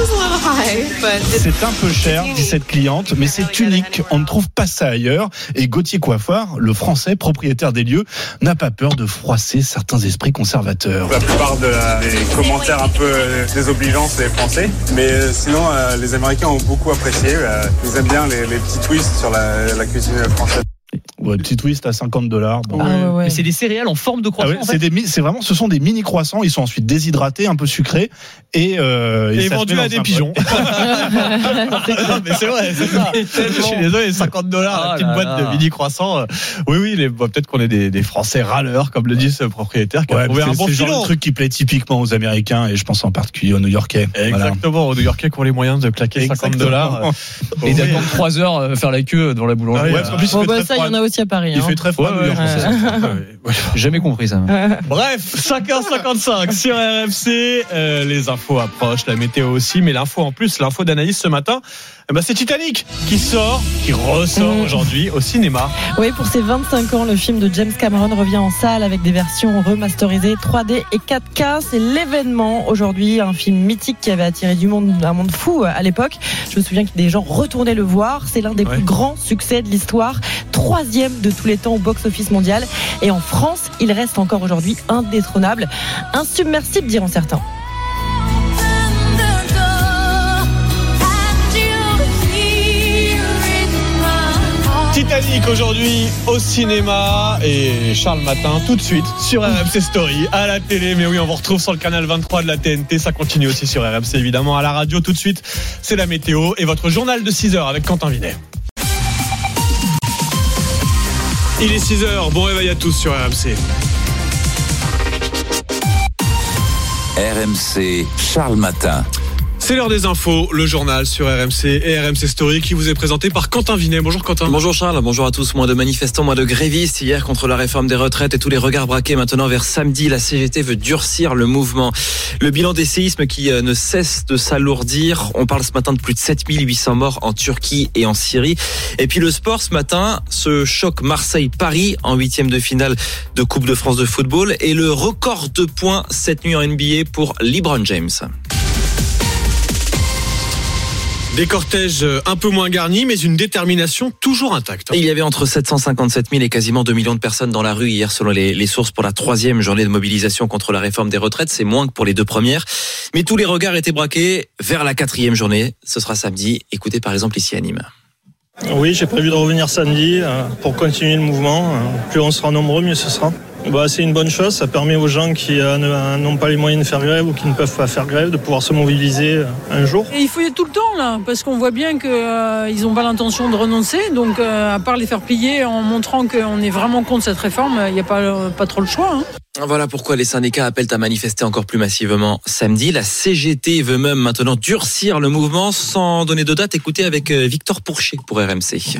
un peu cher, dit cette cliente, mais c'est unique. On ne trouve pas ça ailleurs. Et Gauthier Coiffard, le français propriétaire des lieux, n'a pas peur de froisser certains esprits conservateurs. La plupart de la, des commentaires un peu désobligeants, c'est les Français. Mais euh, sinon, euh, les Américains ont beaucoup apprécié. Euh, ils aiment bien les, les petits twists sur la, la cuisine française. Ouais, petit twist à cinquante dollars. Bon. Ah, ouais, ouais. Mais c'est des céréales en forme de croissant. Ah ouais, en c'est, fait. des, c'est vraiment, ce sont des mini croissants. Ils sont ensuite déshydratés, un peu sucrés et, euh, et, et vendus à des pigeons. Non, mais c'est vrai, c'est ça. Je suis désolé, cinquante dollars, Ah la petite là boîte là. de mini croissants. Euh, oui, oui, les, bon, peut-être qu'on est des, des Français râleurs, comme le dit ce propriétaire, qui ouais, a trouvé c'est, un bon c'est filon. le genre de truc qui plaît typiquement aux Américains et je pense en particulier aux New-Yorkais. Exactement, voilà. Aux New-Yorkais qui ont les moyens de claquer cinquante dollars. Et d'attendre trois heures euh, faire la queue devant la boulangerie. Ah oui, parce qu'en plus, Bon, il fait bah, très ça, il froid. y en a aussi à Paris. Il hein. fait très froid. Ouais, ouais, ouais. J'ai jamais compris ça. Bref, cinq heures cinquante-cinq sur R M C. Euh, les infos approchent, la météo aussi, mais l'info en plus, l'info d'analyse ce matin, eh ben c'est Titanic qui sort, qui ressort mmh. aujourd'hui au cinéma. Oui, pour ses vingt-cinq ans, le film de James Cameron revient en salle avec des versions remasterisées trois D et quatre K. C'est l'événement aujourd'hui, un film mythique qui avait attiré du monde, un monde fou à l'époque. Je me souviens que des gens retournaient le voir. C'est l'un des ouais. plus grands succès de l'histoire, troisième de tous les temps au box-office mondial. Et en France, il reste encore aujourd'hui indétrônable, insubmersible diront certains. Titanic aujourd'hui au cinéma et Charles Matin tout de suite sur R M C Story à la télé, mais oui on vous retrouve sur le canal vingt-trois de la T N T, ça continue aussi sur R M C évidemment, à la radio tout de suite c'est la météo et votre journal de six heures avec Quentin Vinet. Il est six heures, bon réveil à tous sur R M C. R M C Charles Matin. C'est l'heure des infos, le journal sur R M C et R M C Story qui vous est présenté par Quentin Vinet. Bonjour Quentin. Bonjour Charles, bonjour à tous. Moins de manifestants, moins de grévistes hier contre la réforme des retraites et tous les regards braqués maintenant vers samedi. La C G T veut durcir le mouvement. Le bilan des séismes qui ne cesse de s'alourdir. On parle ce matin de plus de sept mille huit cents morts en Turquie et en Syrie. Et puis le sport ce matin, ce choc Marseille-Paris en huitième de finale de Coupe de France de football et le record de points cette nuit en N B A pour LeBron James. Des cortèges un peu moins garnis, mais une détermination toujours intacte. Il y avait entre sept cent cinquante-sept mille et quasiment deux millions de personnes dans la rue hier, selon les, les sources, pour la troisième journée de mobilisation contre la réforme des retraites. C'est moins que pour les deux premières. Mais tous les regards étaient braqués vers la quatrième journée. Ce sera samedi. Écoutez par exemple ici à Nîmes. Oui, j'ai prévu de revenir samedi pour continuer le mouvement. Plus on sera nombreux, mieux ce sera. Bah, c'est une bonne chose, ça permet aux gens qui euh, n'ont pas les moyens de faire grève ou qui ne peuvent pas faire grève de pouvoir se mobiliser un jour. Et il faut y être tout le temps là, parce qu'on voit bien qu'ils euh, n'ont pas l'intention de renoncer, donc euh, à part les faire plier en montrant qu'on est vraiment contre cette réforme, il n'y a pas, euh, pas trop le choix. Hein. Voilà pourquoi les syndicats appellent à manifester encore plus massivement samedi. La C G T veut même maintenant durcir le mouvement sans donner de date. Écoutez avec Victor Pourchet pour R M C.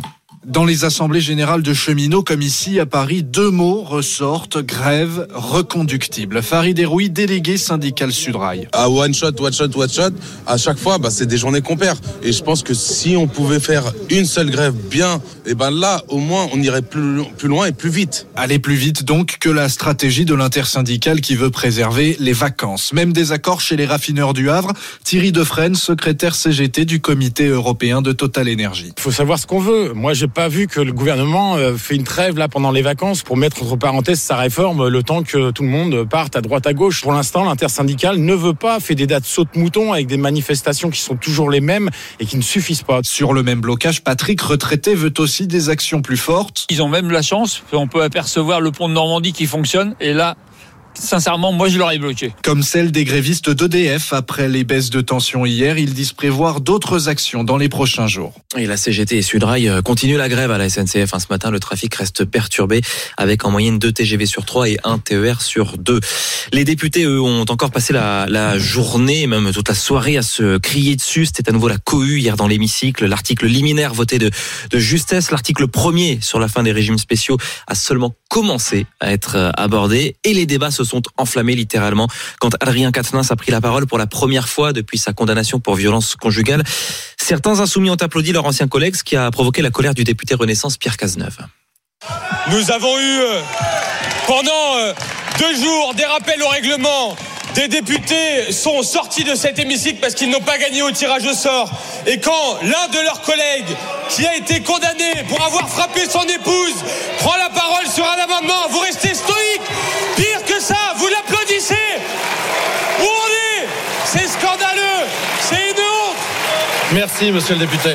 Dans les assemblées générales de cheminots, comme ici à Paris, deux mots ressortent, grève reconductible. Farid Eroui, délégué syndical Sudrail. À one shot, one shot, one shot, à chaque fois, bah, c'est des journées qu'on perd. Et je pense que si on pouvait faire une seule grève bien, et ben là, au moins, on irait plus, plus loin et plus vite. Aller plus vite donc que la stratégie de l'intersyndicale qui veut préserver les vacances. Même désaccord chez les raffineurs du Havre. Thierry Defresne, secrétaire C G T du comité européen de Total Énergie. Il faut savoir ce qu'on veut. Moi, j'ai pas vu que le gouvernement fait une trêve là pendant les vacances pour mettre entre parenthèses sa réforme le temps que tout le monde parte à droite à gauche. Pour l'instant, l'intersyndicale ne veut pas, fait des dates saute-mouton avec des manifestations qui sont toujours les mêmes et qui ne suffisent pas. Sur le même blocage, Patrick, retraité, veut aussi des actions plus fortes. Ils ont même la chance, on peut apercevoir le pont de Normandie qui fonctionne et là, sincèrement, moi je l'aurais bloqué. Comme celle des grévistes d'E D F. Après les baisses de tension hier, ils disent prévoir d'autres actions dans les prochains jours. Et la C G T et Sudrail continuent la grève à la S N C F. Ce matin, le trafic reste perturbé avec en moyenne deux T G V sur trois et un T E R sur deux. Les députés, eux, ont encore passé la, la journée, même toute la soirée, à se crier dessus. C'était à nouveau la cohue hier dans l'hémicycle. L'article liminaire voté de, de justesse, l'article premier sur la fin des régimes spéciaux a seulement commencé à être abordé et les débats se sont enflammés littéralement quand Adrien Quatennens a pris la parole pour la première fois depuis sa condamnation pour violence conjugale. Certains insoumis ont applaudi leur ancien collègue, ce qui a provoqué la colère du député Renaissance Pierre Cazeneuve. Nous avons eu pendant deux jours des rappels au règlement. Des députés sont sortis de cet hémicycle parce qu'ils n'ont pas gagné au tirage au sort. Et quand l'un de leurs collègues, qui a été condamné pour avoir frappé son épouse, prend la parole sur un amendement, vous restez stoïque. Pire que ça, vous l'applaudissez. Où on est ? C'est scandaleux. C'est une honte. Merci, monsieur le député.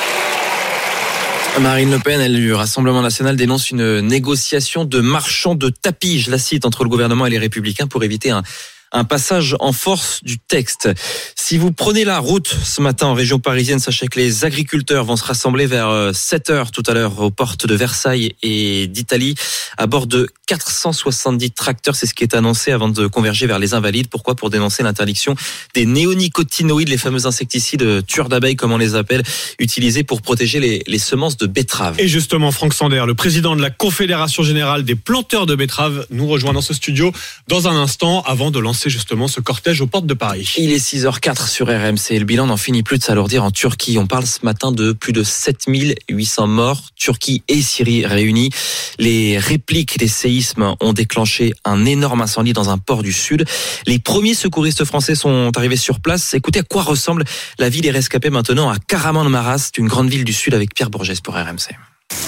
Marine Le Pen, elle, du Rassemblement National, dénonce une négociation de marchands de tapis, je la cite, entre le gouvernement et les Républicains pour éviter un un passage en force du texte. Si vous prenez la route ce matin en région parisienne, sachez que les agriculteurs vont se rassembler vers sept heures tout à l'heure aux portes de Versailles et d'Italie à bord de quatre cent soixante-dix tracteurs. C'est ce qui est annoncé avant de converger vers les Invalides. Pourquoi ? Pour dénoncer l'interdiction des néonicotinoïdes, les fameux insecticides tueurs d'abeilles comme on les appelle, utilisés pour protéger les, les semences de betteraves. Et justement, Franck Sander, le président de la Confédération Générale des Planteurs de Betteraves, nous rejoint dans ce studio dans un instant avant de lancer justement ce cortège aux portes de Paris. Il est six heures quatre sur R M C et le bilan n'en finit plus de s'alourdir en Turquie. On parle ce matin de plus de sept mille huit cents morts, Turquie et Syrie réunis. Les répliques des séismes ont déclenché un énorme incendie dans un port du sud. Les premiers secouristes français sont arrivés sur place. Écoutez à quoi ressemble la vie des rescapés maintenant à Kahramanmaraş, une grande ville du sud, avec Pierre Bourges pour R M C.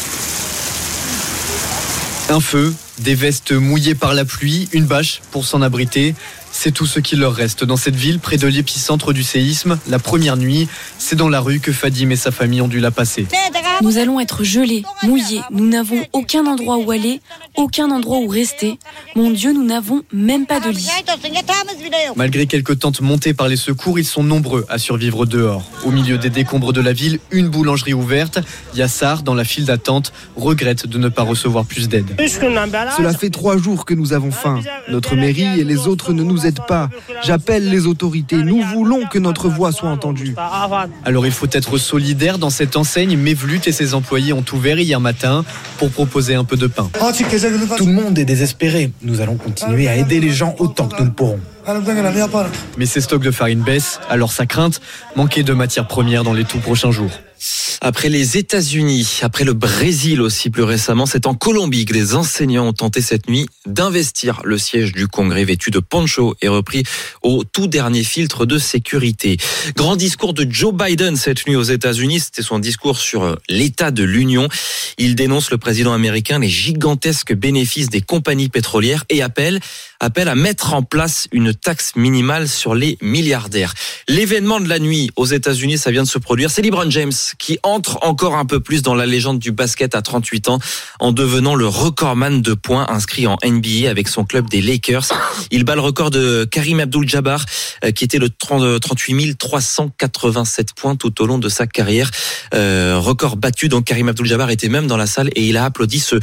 Un feu, des vestes mouillées par la pluie, une bâche pour s'en abriter. C'est tout ce qu'il leur reste dans cette ville, près de l'épicentre du séisme. La première nuit, c'est dans la rue que Fadim et sa famille ont dû la passer. Nous allons être gelés, mouillés. Nous n'avons aucun endroit où aller, aucun endroit où rester. Mon Dieu, nous n'avons même pas de lit. Malgré quelques tentes montées par les secours, ils sont nombreux à survivre dehors. Au milieu des décombres de la ville, une boulangerie ouverte. Yassar, dans la file d'attente, regrette de ne pas recevoir plus d'aide. Cela fait trois jours que nous avons faim. Notre mairie et les autres ne nous aident pas. J'appelle les autorités. Nous voulons que notre voix soit entendue. Alors il faut être solidaire. Dans cette enseigne, Mevlut et ses employés ont ouvert hier matin pour proposer un peu de pain. Tout le monde est désespéré. Nous allons continuer à aider les gens autant que nous le pourrons. Mais ces stocks de farine baissent, alors sa crainte, manquer de matières premières dans les tout prochains jours. Après les États-Unis, après le Brésil aussi plus récemment, c'est en Colombie que des enseignants ont tenté cette nuit d'investir le siège du Congrès vêtu de poncho et repris au tout dernier filtre de sécurité. Grand discours de Joe Biden cette nuit aux États-Unis, c'était son discours sur l'état de l'Union. Il dénonce le président américain les gigantesques bénéfices des compagnies pétrolières et appelle appelle à mettre en place une taxe minimale sur les milliardaires. L'événement de la nuit aux États-Unis, ça vient de se produire, c'est LeBron James qui entre encore un peu plus dans la légende du basket à trente-huit ans en devenant le recordman de points inscrits en N B A avec son club des Lakers. Il bat le record de Karim Abdul-Jabbar qui était le trente-huit mille trois cent quatre-vingt-sept points tout au long de sa carrière. Euh, record battu, donc Karim Abdul-Jabbar était même dans la salle et il a applaudi ce,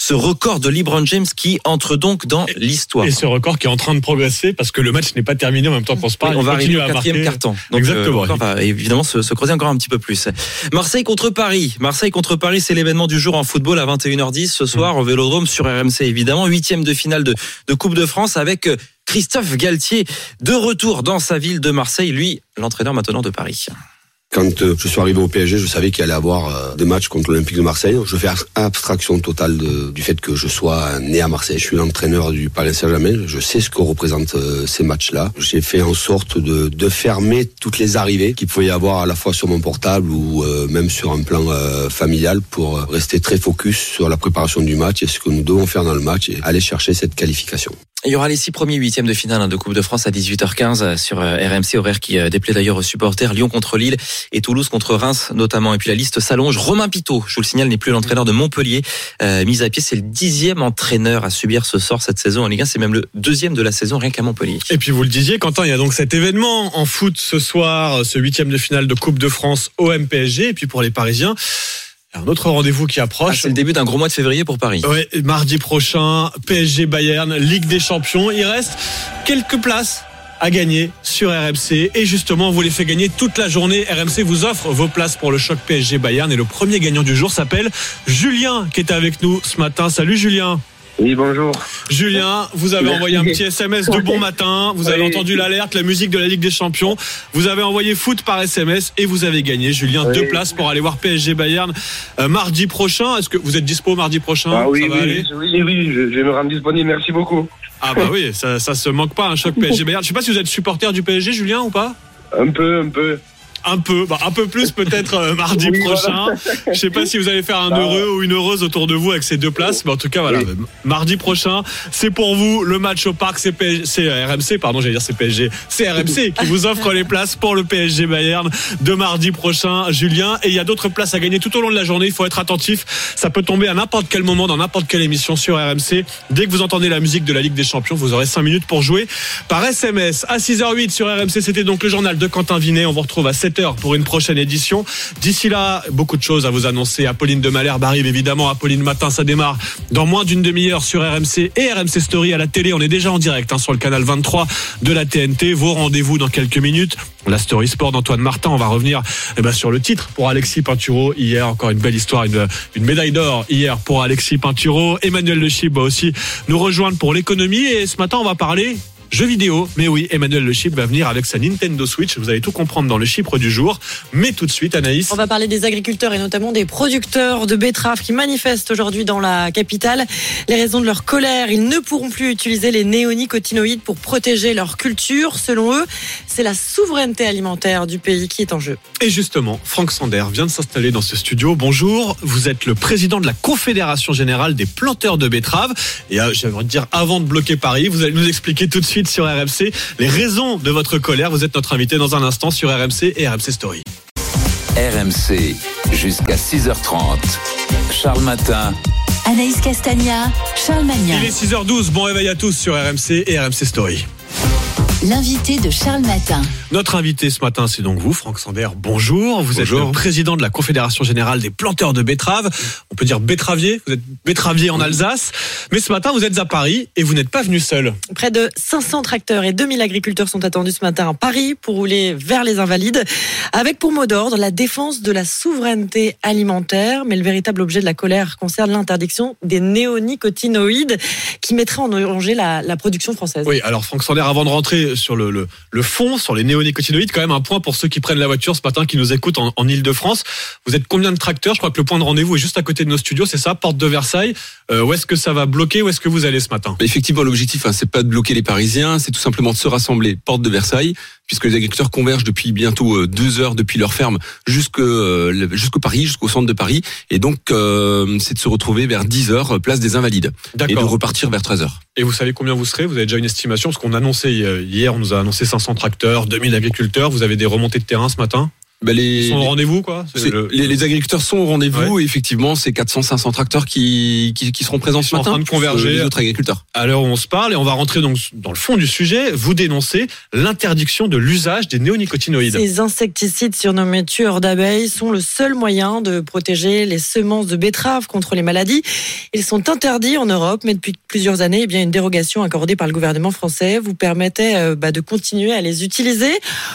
ce record de LeBron James qui entre donc dans l'histoire. Et ce record qui est en train de progresser parce que le match n'est pas terminé en même temps qu'on se parle. Oui, on va arriver au à quatrième quart-temps. Donc, exactement. Euh, on va évidemment se, se creuser encore un petit peu plus. Marseille contre Paris. Marseille contre Paris, c'est l'événement du jour en football à vingt et une heures dix ce soir mmh. au Vélodrome sur R M C évidemment. Huitième de finale de, de Coupe de France avec Christophe Galtier de retour dans sa ville de Marseille. Lui, l'entraîneur maintenant de Paris. Quand euh, je suis arrivé au P S G, je savais qu'il allait avoir euh, des matchs contre l'Olympique de Marseille. Je fais abstraction totale de, du fait que je sois né à Marseille. Je suis l'entraîneur du Paris Saint-Germain. Je sais ce que représentent euh, ces matchs-là. J'ai fait en sorte de, de fermer toutes les arrivées qu'il pouvait y avoir à la fois sur mon portable ou euh, même sur un plan euh, familial pour rester très focus sur la préparation du match et ce que nous devons faire dans le match et aller chercher cette qualification. Il y aura les six premiers huitièmes de finale de Coupe de France à dix-huit heures quinze sur R M C, horaire qui déplaît d'ailleurs aux supporters. Lyon contre Lille et Toulouse contre Reims notamment. Et puis la liste s'allonge. Romain Pitot, je vous le signale, n'est plus l'entraîneur de Montpellier. Euh, mis à pied, c'est le dixième entraîneur à subir ce sort cette saison en Ligue un. C'est même le deuxième de la saison rien qu'à Montpellier. Et puis vous le disiez, Quentin, il y a donc cet événement en foot ce soir, ce huitième de finale de Coupe de France O M P S G. Et puis pour les Parisiens, un autre rendez-vous qui approche. Ah, c'est le début d'un gros mois de février pour Paris. Ouais, mardi prochain, P S G Bayern, Ligue des Champions. Il reste quelques places à gagner sur R M C. Et justement, on vous les fait gagner toute la journée. R M C vous offre vos places pour le choc P S G Bayern. Et le premier gagnant du jour s'appelle Julien, qui est avec nous ce matin. Salut Julien. Oui, bonjour. Julien, vous avez envoyé un petit S M S de bon matin, vous avez oui. entendu l'alerte, la musique de la Ligue des Champions, vous avez envoyé foot par S M S et vous avez gagné, Julien, oui. deux places pour aller voir P S G Bayern euh, mardi prochain. Est-ce que vous êtes dispo mardi prochain? Ah oui, ça va oui, aller oui, oui, je, je vais me rendre disponible, merci beaucoup. Ah bah oui, ça, ça se manque pas, un choc P S G Bayern. Je sais pas si vous êtes supporter du P S G, Julien, ou pas? Un peu, un peu. Un peu, bah un peu plus peut-être euh, mardi oui, prochain. Voilà. Je sais pas si vous allez faire un heureux ou une heureuse autour de vous avec ces deux places, mais en tout cas voilà, oui. mardi prochain, c'est pour vous le match au parc. C'est, P S G, c'est R M C, pardon, j'allais dire c'est P S G, c'est R M C qui vous offre les places pour le P S G Bayern de mardi prochain, Julien. Et il y a d'autres places à gagner tout au long de la journée. Il faut être attentif. Ça peut tomber à n'importe quel moment dans n'importe quelle émission sur R M C. Dès que vous entendez la musique de la Ligue des Champions, vous aurez cinq minutes pour jouer par S M S à six heures huit sur R M C. C'était donc le journal de Quentin Vinet. On vous retrouve à sept heures pour une prochaine édition. D'ici là, beaucoup de choses à vous annoncer. Apolline de Malherbe arrive évidemment. Apolline Matin, ça démarre dans moins d'une demi-heure sur R M C et R M C Story à la télé. On est déjà en direct hein, sur le canal vingt-trois de la T N T. Vos rendez-vous dans quelques minutes. La Story Sport d'Antoine Martin. On va revenir eh ben, sur le titre pour Alexis Pinturo. Hier, encore une belle histoire, une, une médaille d'or hier pour Alexis Pinturo. Emmanuel Le Chip va aussi nous rejoindre pour l'économie. Et ce matin, on va parler jeux vidéo, mais oui, Emmanuel Le Chypre va venir avec sa Nintendo Switch. Vous allez tout comprendre dans le Chypre du jour. Mais tout de suite, Anaïs. On va parler des agriculteurs et notamment des producteurs de betteraves qui manifestent aujourd'hui dans la capitale. Les raisons de leur colère, ils ne pourront plus utiliser les néonicotinoïdes pour protéger leur culture. Selon eux, c'est la souveraineté alimentaire du pays qui est en jeu. Et justement, Franck Sander vient de s'installer dans ce studio. Bonjour, vous êtes le président de la Confédération Générale des Planteurs de Betteraves. Et euh, j'aimerais dire, avant de bloquer Paris, vous allez nous expliquer tout de suite sur R M C les raisons de votre colère. Vous êtes notre invité dans un instant sur R M C et R M C Story. R M C jusqu'à six heures trente. Charles Matin. Anaïs Castagna, Charles Magnin. Il est six heures douze. Bon réveil à tous sur R M C et R M C Story. L'invité de Charles Matin. Notre invité ce matin, c'est donc vous, Franck Sander. Bonjour. Vous Bonjour. êtes le président de la Confédération Générale des Planteurs de Betteraves. On peut dire betteravier. Vous êtes betteravier en Alsace. Mais ce matin, vous êtes à Paris et vous n'êtes pas venu seul. Près de cinq cents tracteurs et deux mille agriculteurs sont attendus ce matin à Paris pour rouler vers les Invalides. Avec pour mot d'ordre la défense de la souveraineté alimentaire. Mais le véritable objet de la colère concerne l'interdiction des néonicotinoïdes qui mettraient en danger la, la production française. Oui, alors Franck Sander, avant de rentrer sur le, le, le fond, sur les néonicotinoïdes, quand même un point pour ceux qui prennent la voiture ce matin, qui nous écoutent en, en Ile-de-France. Vous êtes combien de tracteurs? Je crois que le point de rendez-vous est juste à côté de nos studios, c'est ça, porte de Versailles. Euh, où est-ce que ça va bloquer? Où est-ce que vous allez ce matin? Effectivement, l'objectif, hein, c'est pas de bloquer les Parisiens, c'est tout simplement de se rassembler porte de Versailles, puisque les agriculteurs convergent depuis bientôt deux heures depuis leur ferme jusqu'au euh, jusqu'au Paris, jusqu'au centre de Paris. Et donc, euh, c'est de se retrouver vers dix heures, place des Invalides. D'accord. Et de repartir vers treize heures. Et vous savez combien vous serez? Vous avez déjà une estimation? Parce qu'on a annoncé hier, on nous a annoncé cinq cents tracteurs, deux mille agriculteurs. Vous avez des remontées de terrain ce matin? Bah les, Ils sont au rendez-vous, quoi. C'est, le, les, les agriculteurs sont au rendez-vous. Ouais. Et effectivement, c'est quatre cents, cinq cents tracteurs qui, qui, qui seront présents ce matin. En train de converger. Les autres agriculteurs. À l'heure où on se parle, et on va rentrer donc dans le fond du sujet. Vous dénoncez l'interdiction de l'usage des néonicotinoïdes. Ces insecticides surnommés tueurs d'abeilles sont le seul moyen de protéger les semences de betteraves contre les maladies. Ils sont interdits en Europe, mais depuis plusieurs années, eh bien, une dérogation accordée par le gouvernement français vous permettait euh, bah, de continuer à les utiliser.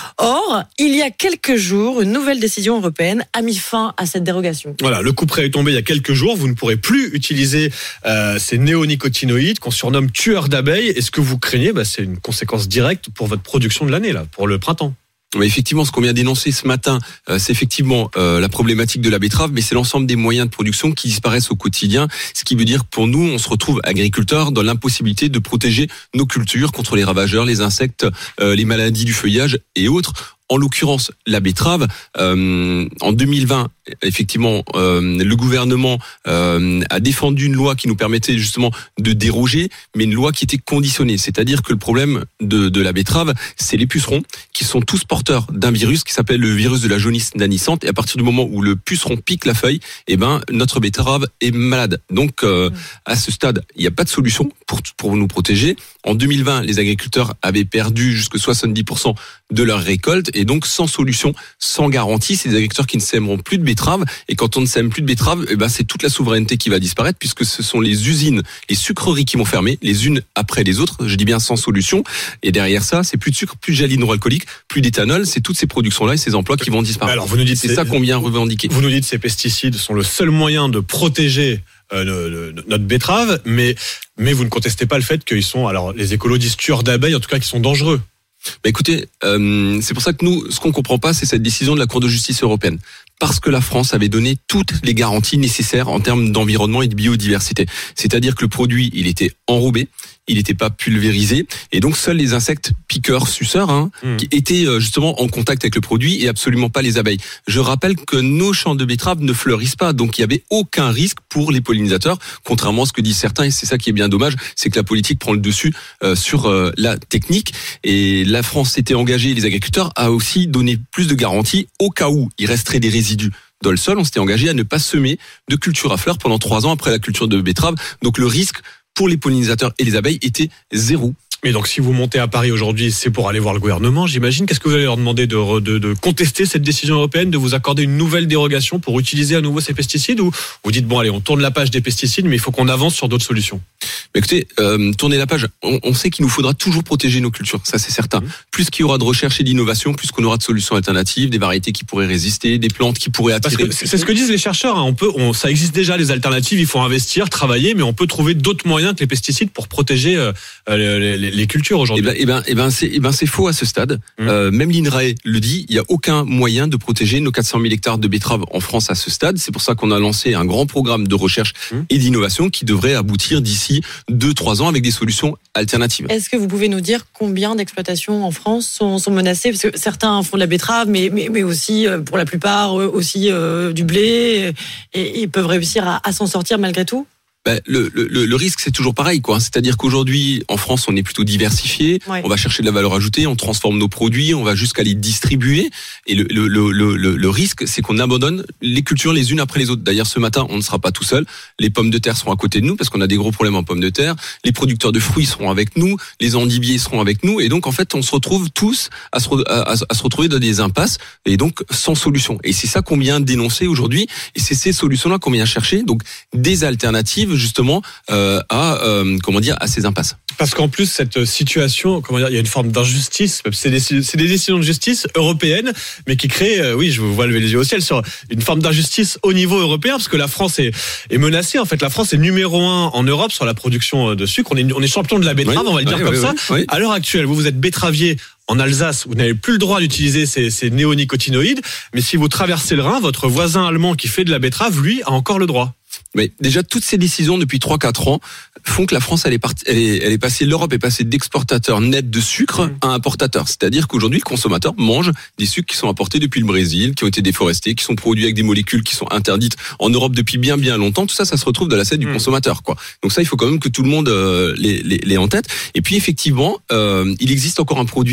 Or, il y a quelques jours, une nouvelle décision européenne a mis fin à cette dérogation. Voilà, le coup près est tombé il y a quelques jours. Vous ne pourrez plus utiliser euh, ces néonicotinoïdes qu'on surnomme tueurs d'abeilles. Et ce que vous craignez, bah, c'est une conséquence directe pour votre production de l'année, là, pour le printemps. Mais effectivement, ce qu'on vient d'énoncer ce matin, euh, c'est effectivement euh, la problématique de la betterave, mais c'est l'ensemble des moyens de production qui disparaissent au quotidien. Ce qui veut dire que pour nous, on se retrouve agriculteurs dans l'impossibilité de protéger nos cultures contre les ravageurs, les insectes, euh, les maladies du feuillage et autres. En l'occurrence, la betterave, euh, en deux mille vingt, effectivement, euh, le gouvernement euh, a défendu une loi qui nous permettait justement de déroger, mais une loi qui était conditionnée. C'est-à-dire que le problème de, de la betterave, c'est les pucerons qui sont tous porteurs d'un virus qui s'appelle le virus de la jaunisse naissante. Et à partir du moment où le puceron pique la feuille, eh ben notre betterave est malade. Donc, euh, à ce stade, il n'y a pas de solution pour pour nous protéger. En deux mille vingt, les agriculteurs avaient perdu jusqu'à soixante-dix pour cent de leur récolte. Et donc, sans solution, sans garantie, c'est des agriculteurs qui ne sèmeront plus de betteraves. Et quand on ne sème plus de betteraves, eh ben, c'est toute la souveraineté qui va disparaître, puisque ce sont les usines, les sucreries qui vont fermer, les unes après les autres. Je dis bien sans solution. Et derrière ça, c'est plus de sucre, plus de gel hydroalcoolique, plus d'éthanol. C'est toutes ces productions-là et ces emplois qui vont disparaître. Alors, vous nous dites, c'est, c'est ça qu'on vient revendiquer. Vous nous dites que ces pesticides sont le seul moyen de protéger euh, le, le, notre betterave, mais, mais vous ne contestez pas le fait qu'ils sont, alors les écolos disent tueurs d'abeilles, en tout cas, qui sont dangereux. Bah écoutez, euh, c'est pour ça que nous, ce qu'on comprend pas, c'est cette décision de la Cour de justice européenne. Parce que la France avait donné toutes les garanties nécessaires en termes d'environnement et de biodiversité. C'est-à-dire que le produit, il était enrobé, il n'était pas pulvérisé, et donc seuls les insectes piqueurs, suceurs, hein, mmh. qui étaient justement en contact avec le produit et absolument pas les abeilles. Je rappelle que nos champs de betteraves ne fleurissent pas, donc il n'y avait aucun risque pour les pollinisateurs, contrairement à ce que disent certains, et c'est ça qui est bien dommage, c'est que la politique prend le dessus euh, sur euh, la technique, et la France s'était engagée, les agriculteurs, à aussi donner plus de garanties au cas où il resterait des résidus dans le sol. On s'était engagé à ne pas semer de culture à fleurs pendant trois ans après la culture de betterave, donc le risque pour les pollinisateurs et les abeilles était zéro. Mais donc, si vous montez à Paris aujourd'hui, c'est pour aller voir le gouvernement, j'imagine. Qu'est-ce que vous allez leur demander de, de, de contester cette décision européenne, de vous accorder une nouvelle dérogation pour utiliser à nouveau ces pesticides, ou vous dites, bon, allez, on tourne la page des pesticides, mais il faut qu'on avance sur d'autres solutions? Mais écoutez, euh, tourner la page, on, on sait qu'il nous faudra toujours protéger nos cultures, ça c'est certain. Mmh. Plus qu'il y aura de recherche et d'innovation, plus qu'on aura de solutions alternatives, des variétés qui pourraient résister, des plantes qui pourraient attirer. Parce que c'est ce que disent les chercheurs, hein. On peut, on, ça existe déjà, les alternatives, il faut investir, travailler, mais on peut trouver d'autres moyens que les pesticides pour protéger euh, les, les, les cultures aujourd'hui. Eh ben, eh ben, c'est, eh ben, c'est faux à ce stade. Mmh. Euh, même l'I N R A E le dit, il n'y a aucun moyen de protéger nos quatre cent mille hectares de betteraves en France à ce stade. C'est pour ça qu'on a lancé un grand programme de recherche mmh. et d'innovation qui devrait aboutir d'ici deux trois ans avec des solutions alternatives. Est-ce que vous pouvez nous dire combien d'exploitations en France sont, sont menacées? Parce que certains font de la betterave, mais, mais, mais aussi, pour la plupart, aussi euh, du blé, et ils peuvent réussir à, à s'en sortir malgré tout? Ben, le, le, le risque, c'est toujours pareil, quoi. C'est-à-dire qu'aujourd'hui, en France, on est plutôt diversifié. Ouais. On va chercher de la valeur ajoutée, on transforme nos produits, on va jusqu'à les distribuer. Et le, le, le, le, le risque, c'est qu'on abandonne les cultures les unes après les autres. D'ailleurs, ce matin, on ne sera pas tout seul. Les pommes de terre seront à côté de nous parce qu'on a des gros problèmes en pommes de terre. Les producteurs de fruits seront avec nous. Les endiviers seront avec nous. Et donc, en fait, on se retrouve tous à se, à, à, à se retrouver dans des impasses et donc sans solution. Et c'est ça qu'on vient dénoncer aujourd'hui. Et c'est ces solutions-là qu'on vient chercher. Donc, des alternatives justement euh, à euh, comment dire à ces impasses. Parce qu'en plus cette situation, comment dire, il y a une forme d'injustice. C'est des, c'est des décisions de justice européennes, mais qui créent, euh, oui, je vous vois lever les yeux au ciel sur une forme d'injustice au niveau européen, parce que la France est, est menacée. En fait, la France est numéro un en Europe sur la production de sucre. On est, on est champion de la betterave, oui, on va le dire oui, comme oui, ça. Oui, oui. À l'heure actuelle, vous vous êtes betteravier en Alsace, vous n'avez plus le droit d'utiliser ces, ces néonicotinoïdes, mais si vous traversez le Rhin, votre voisin allemand qui fait de la betterave, lui, a encore le droit. Mais déjà, toutes ces décisions depuis trois quatre ans font que la France, elle est, partie, elle est, elle est passée, l'Europe est passée d'exportateur net de sucre à importateur. C'est-à-dire qu'aujourd'hui, le consommateur mange des sucres qui sont importés depuis le Brésil, qui ont été déforestés, qui sont produits avec des molécules qui sont interdites en Europe depuis bien bien longtemps. Tout ça, ça se retrouve dans l'assiette du mmh. consommateur, quoi. Donc ça, il faut quand même que tout le monde euh, l'ait, l'ait en tête. Et puis effectivement, euh, il existe encore un produit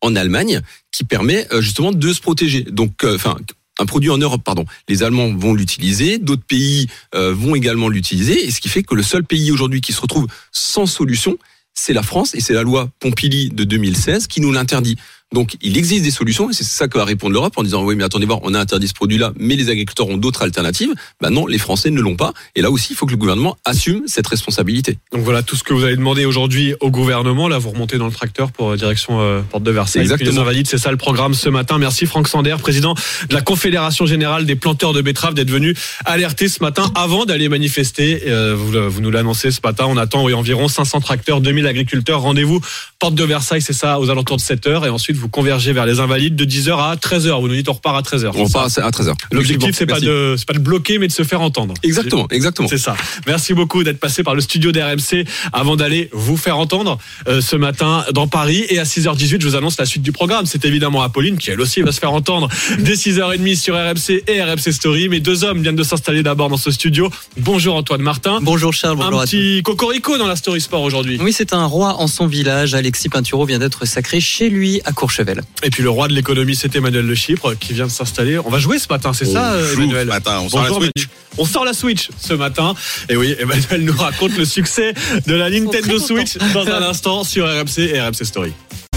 en Allemagne qui permet euh, justement de se protéger. Donc, enfin. Euh, un produit en Europe, pardon. Les Allemands vont l'utiliser, d'autres pays euh, vont également l'utiliser, et ce qui fait que le seul pays aujourd'hui qui se retrouve sans solution, c'est la France, et c'est la loi Pompili de deux mille seize qui nous l'interdit. Donc, il existe des solutions, et c'est ça que va répondre l'Europe en disant, oui, mais attendez voir, on a interdit ce produit-là, mais les agriculteurs ont d'autres alternatives. Ben non, les Français ne l'ont pas. Et là aussi, il faut que le gouvernement assume cette responsabilité. Donc voilà, tout ce que vous avez demandé aujourd'hui au gouvernement. Là, vous remontez dans le tracteur pour direction euh, Porte de Versailles. Exactement. Puis les Invalides, c'est ça le programme ce matin. Merci Franck Sander, président de la Confédération Générale des Planteurs de Betteraves, d'être venu alerter ce matin avant d'aller manifester. Euh, vous, vous nous l'annoncez ce matin. On attend oui, environ cinq cents tracteurs, deux mille agriculteurs. Rendez-vous Porte de Versailles, c'est ça, aux alentours de sept heures. Et ensuite, vous convergez vers les Invalides de dix heures à treize heures. Vous nous dites on repart à treize heures. On repart à treize heures. L'objectif, c'est pas de, c'est pas de bloquer, mais de se faire entendre. Exactement, exactement. C'est ça. Merci beaucoup d'être passé par le studio d'R M C avant d'aller vous faire entendre euh, ce matin dans Paris. Et à six heures dix-huit, je vous annonce la suite du programme. C'est évidemment Apolline qui, elle aussi, va se faire entendre dès six heures trente sur R M C et R M C Story. Mais deux hommes viennent de s'installer d'abord dans ce studio. Bonjour Antoine Martin. Bonjour Charles, bonjour Un petit cocorico dans la Story Sport aujourd'hui. Oui, c'est un roi en son village. Alexis Pinturo vient d'être sacré chez lui à Courchevel. Et puis le roi de l'économie, c'est Emmanuel Le Chypre qui vient de s'installer. On va jouer ce matin, c'est on ça Emmanuel ce matin, on sort Bonjour, la Switch. On sort la Switch ce matin. Et oui, Emmanuel nous raconte le succès de la Nintendo Switch dans un instant sur R M C et R M C Story.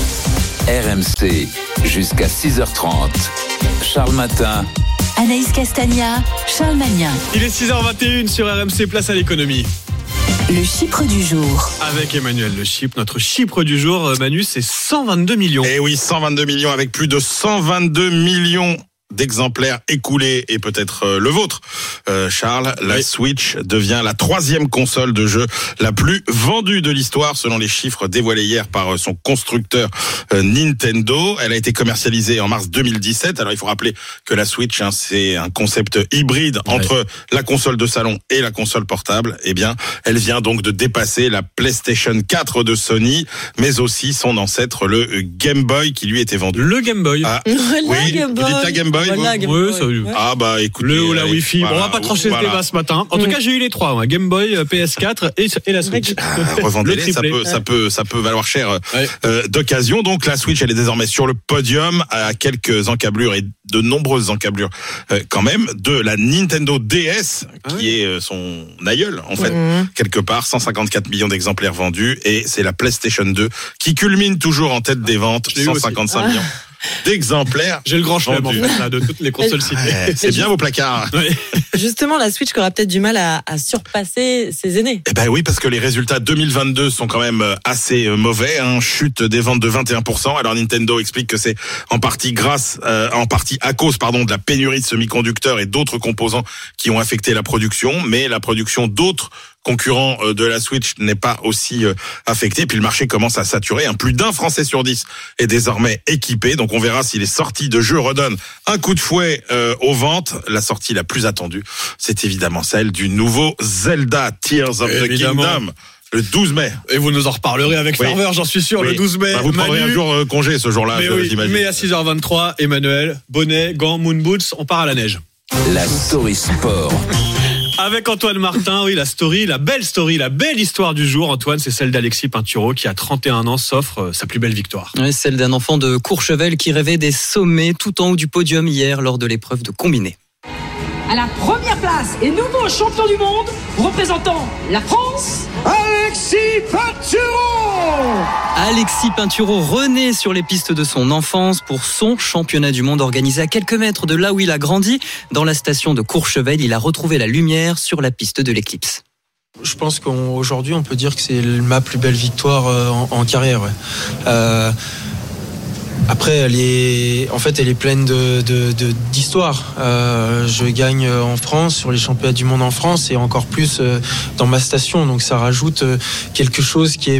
R M C jusqu'à six heures trente. Charles Matin. Anaïs Castagna, Charles Magnin. Il est six heures vingt et une sur R M C, place à l'économie. Le Chypre du jour. Avec Emmanuel Le Chypre, notre Chypre du jour, Manu, c'est cent vingt-deux millions. Eh oui, cent vingt-deux millions avec plus de cent vingt-deux millions d'exemplaires écoulés et peut-être euh, le vôtre. Euh, Charles, la oui. Switch devient la troisième console de jeu la plus vendue de l'histoire selon les chiffres dévoilés hier par son constructeur euh, Nintendo. Elle a été commercialisée en mars deux mille dix-sept. Alors il faut rappeler que la Switch, hein, c'est un concept hybride ouais. entre la console de salon et la console portable. Eh bien, elle vient donc de dépasser la PlayStation quatre de Sony, mais aussi son ancêtre, le Game Boy, qui lui était vendu. Le Game Boy. Ah, oui, Game Boy. Vous dites la Game Boy. Voilà, Game oui, Boy. ça, Ouais. Ah bah écoutez, le ou la Wi-Fi. Voilà, bon, on va pas trancher voilà. ce débat ce matin. En tout Mm. cas, j'ai eu les trois. Hein. Game Boy, P S quatre et, et la Switch. Ah, revendez-les, ça peut, ça peut, ça peut valoir cher ouais. euh, d'occasion. Donc la Switch, elle est désormais sur le podium à quelques encablures et de nombreuses encablures euh, quand même de la Nintendo D S qui ah oui. est euh, son aïeul en fait mmh. quelque part. Cent cinquante-quatre millions d'exemplaires vendus et c'est la PlayStation deux qui culmine toujours en tête des ventes, cent cinquante-cinq ah. millions d'exemplaires. J'ai le grand chelem en fait, là, de toutes les consoles citées. Ouais, c'est bien vos placards. Ouais. Justement, la Switch qui aura peut-être du mal à, à surpasser ses aînés. Eh ben oui, parce que les résultats deux mille vingt-deux sont quand même assez mauvais. Hein. Chute des ventes de vingt et un pour cent. Alors Nintendo explique que c'est en partie grâce, euh, en partie à cause, pardon, de la pénurie de semi-conducteurs et d'autres composants qui ont affecté la production. Mais la production d'autres concurrent de la Switch n'est pas aussi affecté. Puis le marché commence à saturer. Plus d'un Français sur dix est désormais équipé. Donc on verra si les sorties de jeux redonnent un coup de fouet euh, aux ventes. La sortie la plus attendue, c'est évidemment celle du nouveau Zelda Tears of évidemment. the Kingdom. Le douze mai. Et vous nous en reparlerez avec oui. ferveur, j'en suis sûr, oui. le douze mai. Bah, vous prendrez Manu. un jour euh, congé ce jour-là, mais, je, oui. j'imagine. Mais à six heures vingt-trois, Emmanuel, bonnet, gants, moon boots, on part à la neige. La Story Sport. Avec Antoine Martin, oui, la story, la belle story, la belle histoire du jour, Antoine, c'est celle d'Alexis Pinturo qui, à trente et un ans, s'offre sa plus belle victoire. Oui, celle d'un enfant de Courchevel qui rêvait des sommets tout en haut du podium hier lors de l'épreuve de combiné. À la première place et nouveau champion du monde, représentant la France, Alexis Pinturo. Alexis Pinturo renaît sur les pistes de son enfance pour son championnat du monde organisé à quelques mètres de là où il a grandi. Dans la station de Courchevel, il a retrouvé la lumière sur la piste de l'Eclipse. Je pense qu'aujourd'hui, on peut dire que c'est ma plus belle victoire en, en carrière. Ouais. Euh, Après, elle est, en fait, elle est pleine de, de, de, d'histoire. Euh, je gagne en France, sur les championnats du monde en France, et encore plus euh, dans ma station. Donc, ça rajoute euh, quelque chose qui est,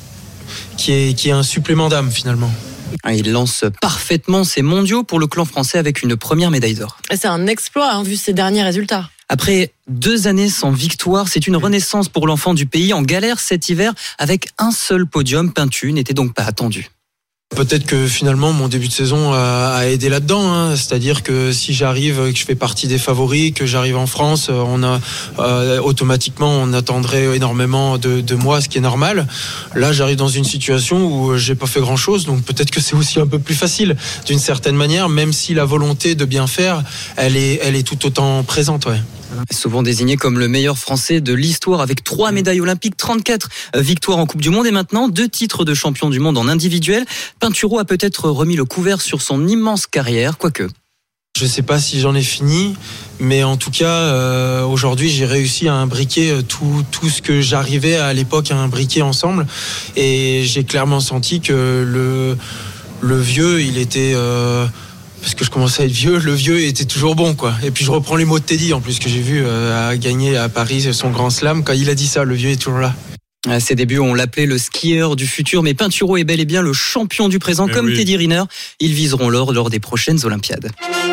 qui est, qui est un supplément d'âme, finalement. Il lance parfaitement ses mondiaux pour le clan français avec une première médaille d'or. C'est un exploit, hein, vu ses derniers résultats. Après deux années sans victoire, c'est une renaissance pour l'enfant du pays en galère cet hiver avec un seul podium. Peintu n'était donc pas attendu. Peut-être que finalement mon début de saison a, a aidé là-dedans, hein. C'est-à-dire que si j'arrive, que je fais partie des favoris, que j'arrive en France, on a euh, automatiquement on attendrait énormément de, de moi, ce qui est normal. Là, j'arrive dans une situation où j'ai pas fait grand-chose, donc peut-être que c'est aussi un peu plus facile d'une certaine manière, même si la volonté de bien faire, elle est, elle est tout autant présente, ouais. Souvent désigné comme le meilleur Français de l'histoire avec trois médailles olympiques, trente-quatre victoires en Coupe du Monde et maintenant deux titres de champion du monde en individuel. Pinturo a peut-être remis le couvert sur son immense carrière, quoique. Je sais pas si j'en ai fini, mais en tout cas, euh, aujourd'hui, j'ai réussi à imbriquer tout, tout ce que j'arrivais à l'époque à imbriquer ensemble. Et j'ai clairement senti que le, le vieux, il était... Euh, parce que je commençais à être vieux, le vieux était toujours bon, quoi. Et puis je reprends les mots de Teddy, en plus, que j'ai vu euh, à gagner à Paris son grand slam. Quand il a dit ça, le vieux est toujours là. À ses débuts, on l'appelait le skieur du futur, mais Pinturo est bel et bien le champion du présent, mais comme oui. Teddy Riner. Ils viseront l'or lors des prochaines Olympiades.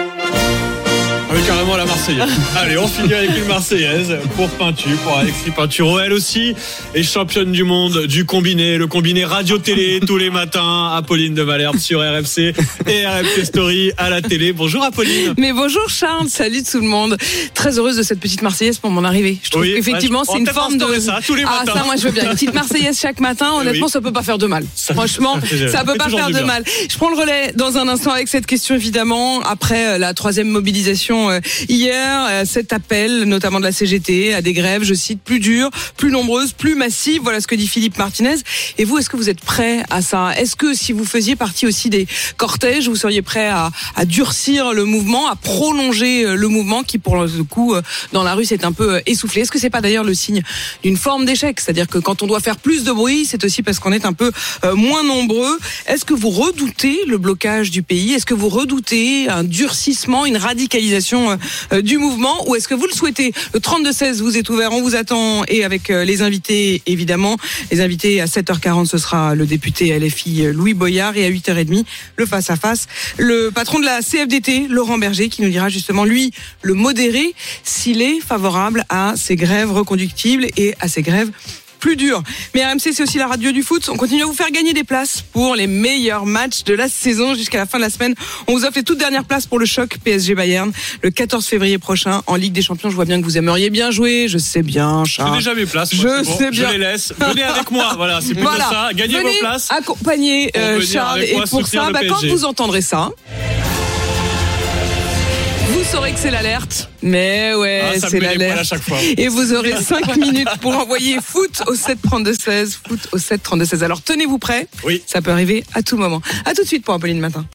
Oui, carrément la Marseillaise. Allez, on finit avec une Marseillaise pour Peintu, pour Alexis Pinturo. Elle aussi est championne du monde du combiné, le combiné radio-télé tous les matins. Apolline de Malherbe sur R M C et R M C Story à la télé. Bonjour Apolline. Mais bonjour Charles, salut tout le monde. Très heureuse de cette petite Marseillaise pour mon arrivée. Je trouve oui, qu'effectivement ouais, c'est une forme de... ça tous les matins. Ah ça moi je veux bien. Une petite Marseillaise chaque matin, honnêtement oui. ça peut pas faire de mal. Ça, Franchement, ça, ça peut pas faire de mal. Je prends le relais dans un instant avec cette question évidemment. Après la troisième mobilisation hier, cet appel notamment de la C G T à des grèves, je cite, plus dures, plus nombreuses, plus massives, voilà ce que dit Philippe Martinez. Et vous, est-ce que vous êtes prêt à ça? Est-ce que si vous faisiez partie aussi des cortèges, vous seriez prêt à, à durcir le mouvement, à prolonger le mouvement qui pour le coup dans la rue s'est un peu essoufflé? Est-ce que c'est pas d'ailleurs le signe d'une forme d'échec? C'est-à-dire que quand on doit faire plus de bruit, c'est aussi parce qu'on est un peu moins nombreux. Est-ce que vous redoutez le blocage du pays? Est-ce que vous redoutez un durcissement, une radicalisation du mouvement, ou est-ce que vous le souhaitez? Le trente-deux seize vous est ouvert, on vous attend, et avec les invités évidemment. Les invités à sept heures quarante, ce sera le député L F I Louis Boyard, et à huit heures trente, le face à face, le patron de la C F D T Laurent Berger, qui nous dira justement lui le modéré s'il est favorable à ces grèves reconductibles et à ces grèves plus dur. Mais R M C, c'est aussi la radio du foot. On continue à vous faire gagner des places pour les meilleurs matchs de la saison jusqu'à la fin de la semaine. On vous offre les toutes dernières places pour le choc P S G Bayern le quatorze février prochain en Ligue des Champions. Je vois bien que vous aimeriez bien jouer. Je sais bien, Charles. J'ai déjà mes places. Moi, je bon. sais bien. Je les laisse. Venez avec moi. Voilà, c'est plutôt voilà. ça. Gagnez Venez vos places. Accompagner euh, Charles. Et pour ça, bah, quand vous entendrez ça, vous saurez que c'est l'alerte. Mais ouais, ah, c'est l'alerte. À chaque fois. Et vous aurez cinq minutes pour envoyer foot au sept trente-deux seize. Foot au sept trente-deux seize. Alors tenez-vous prêts. Oui. Ça peut arriver à tout moment. À tout de suite pour Apolline Matin.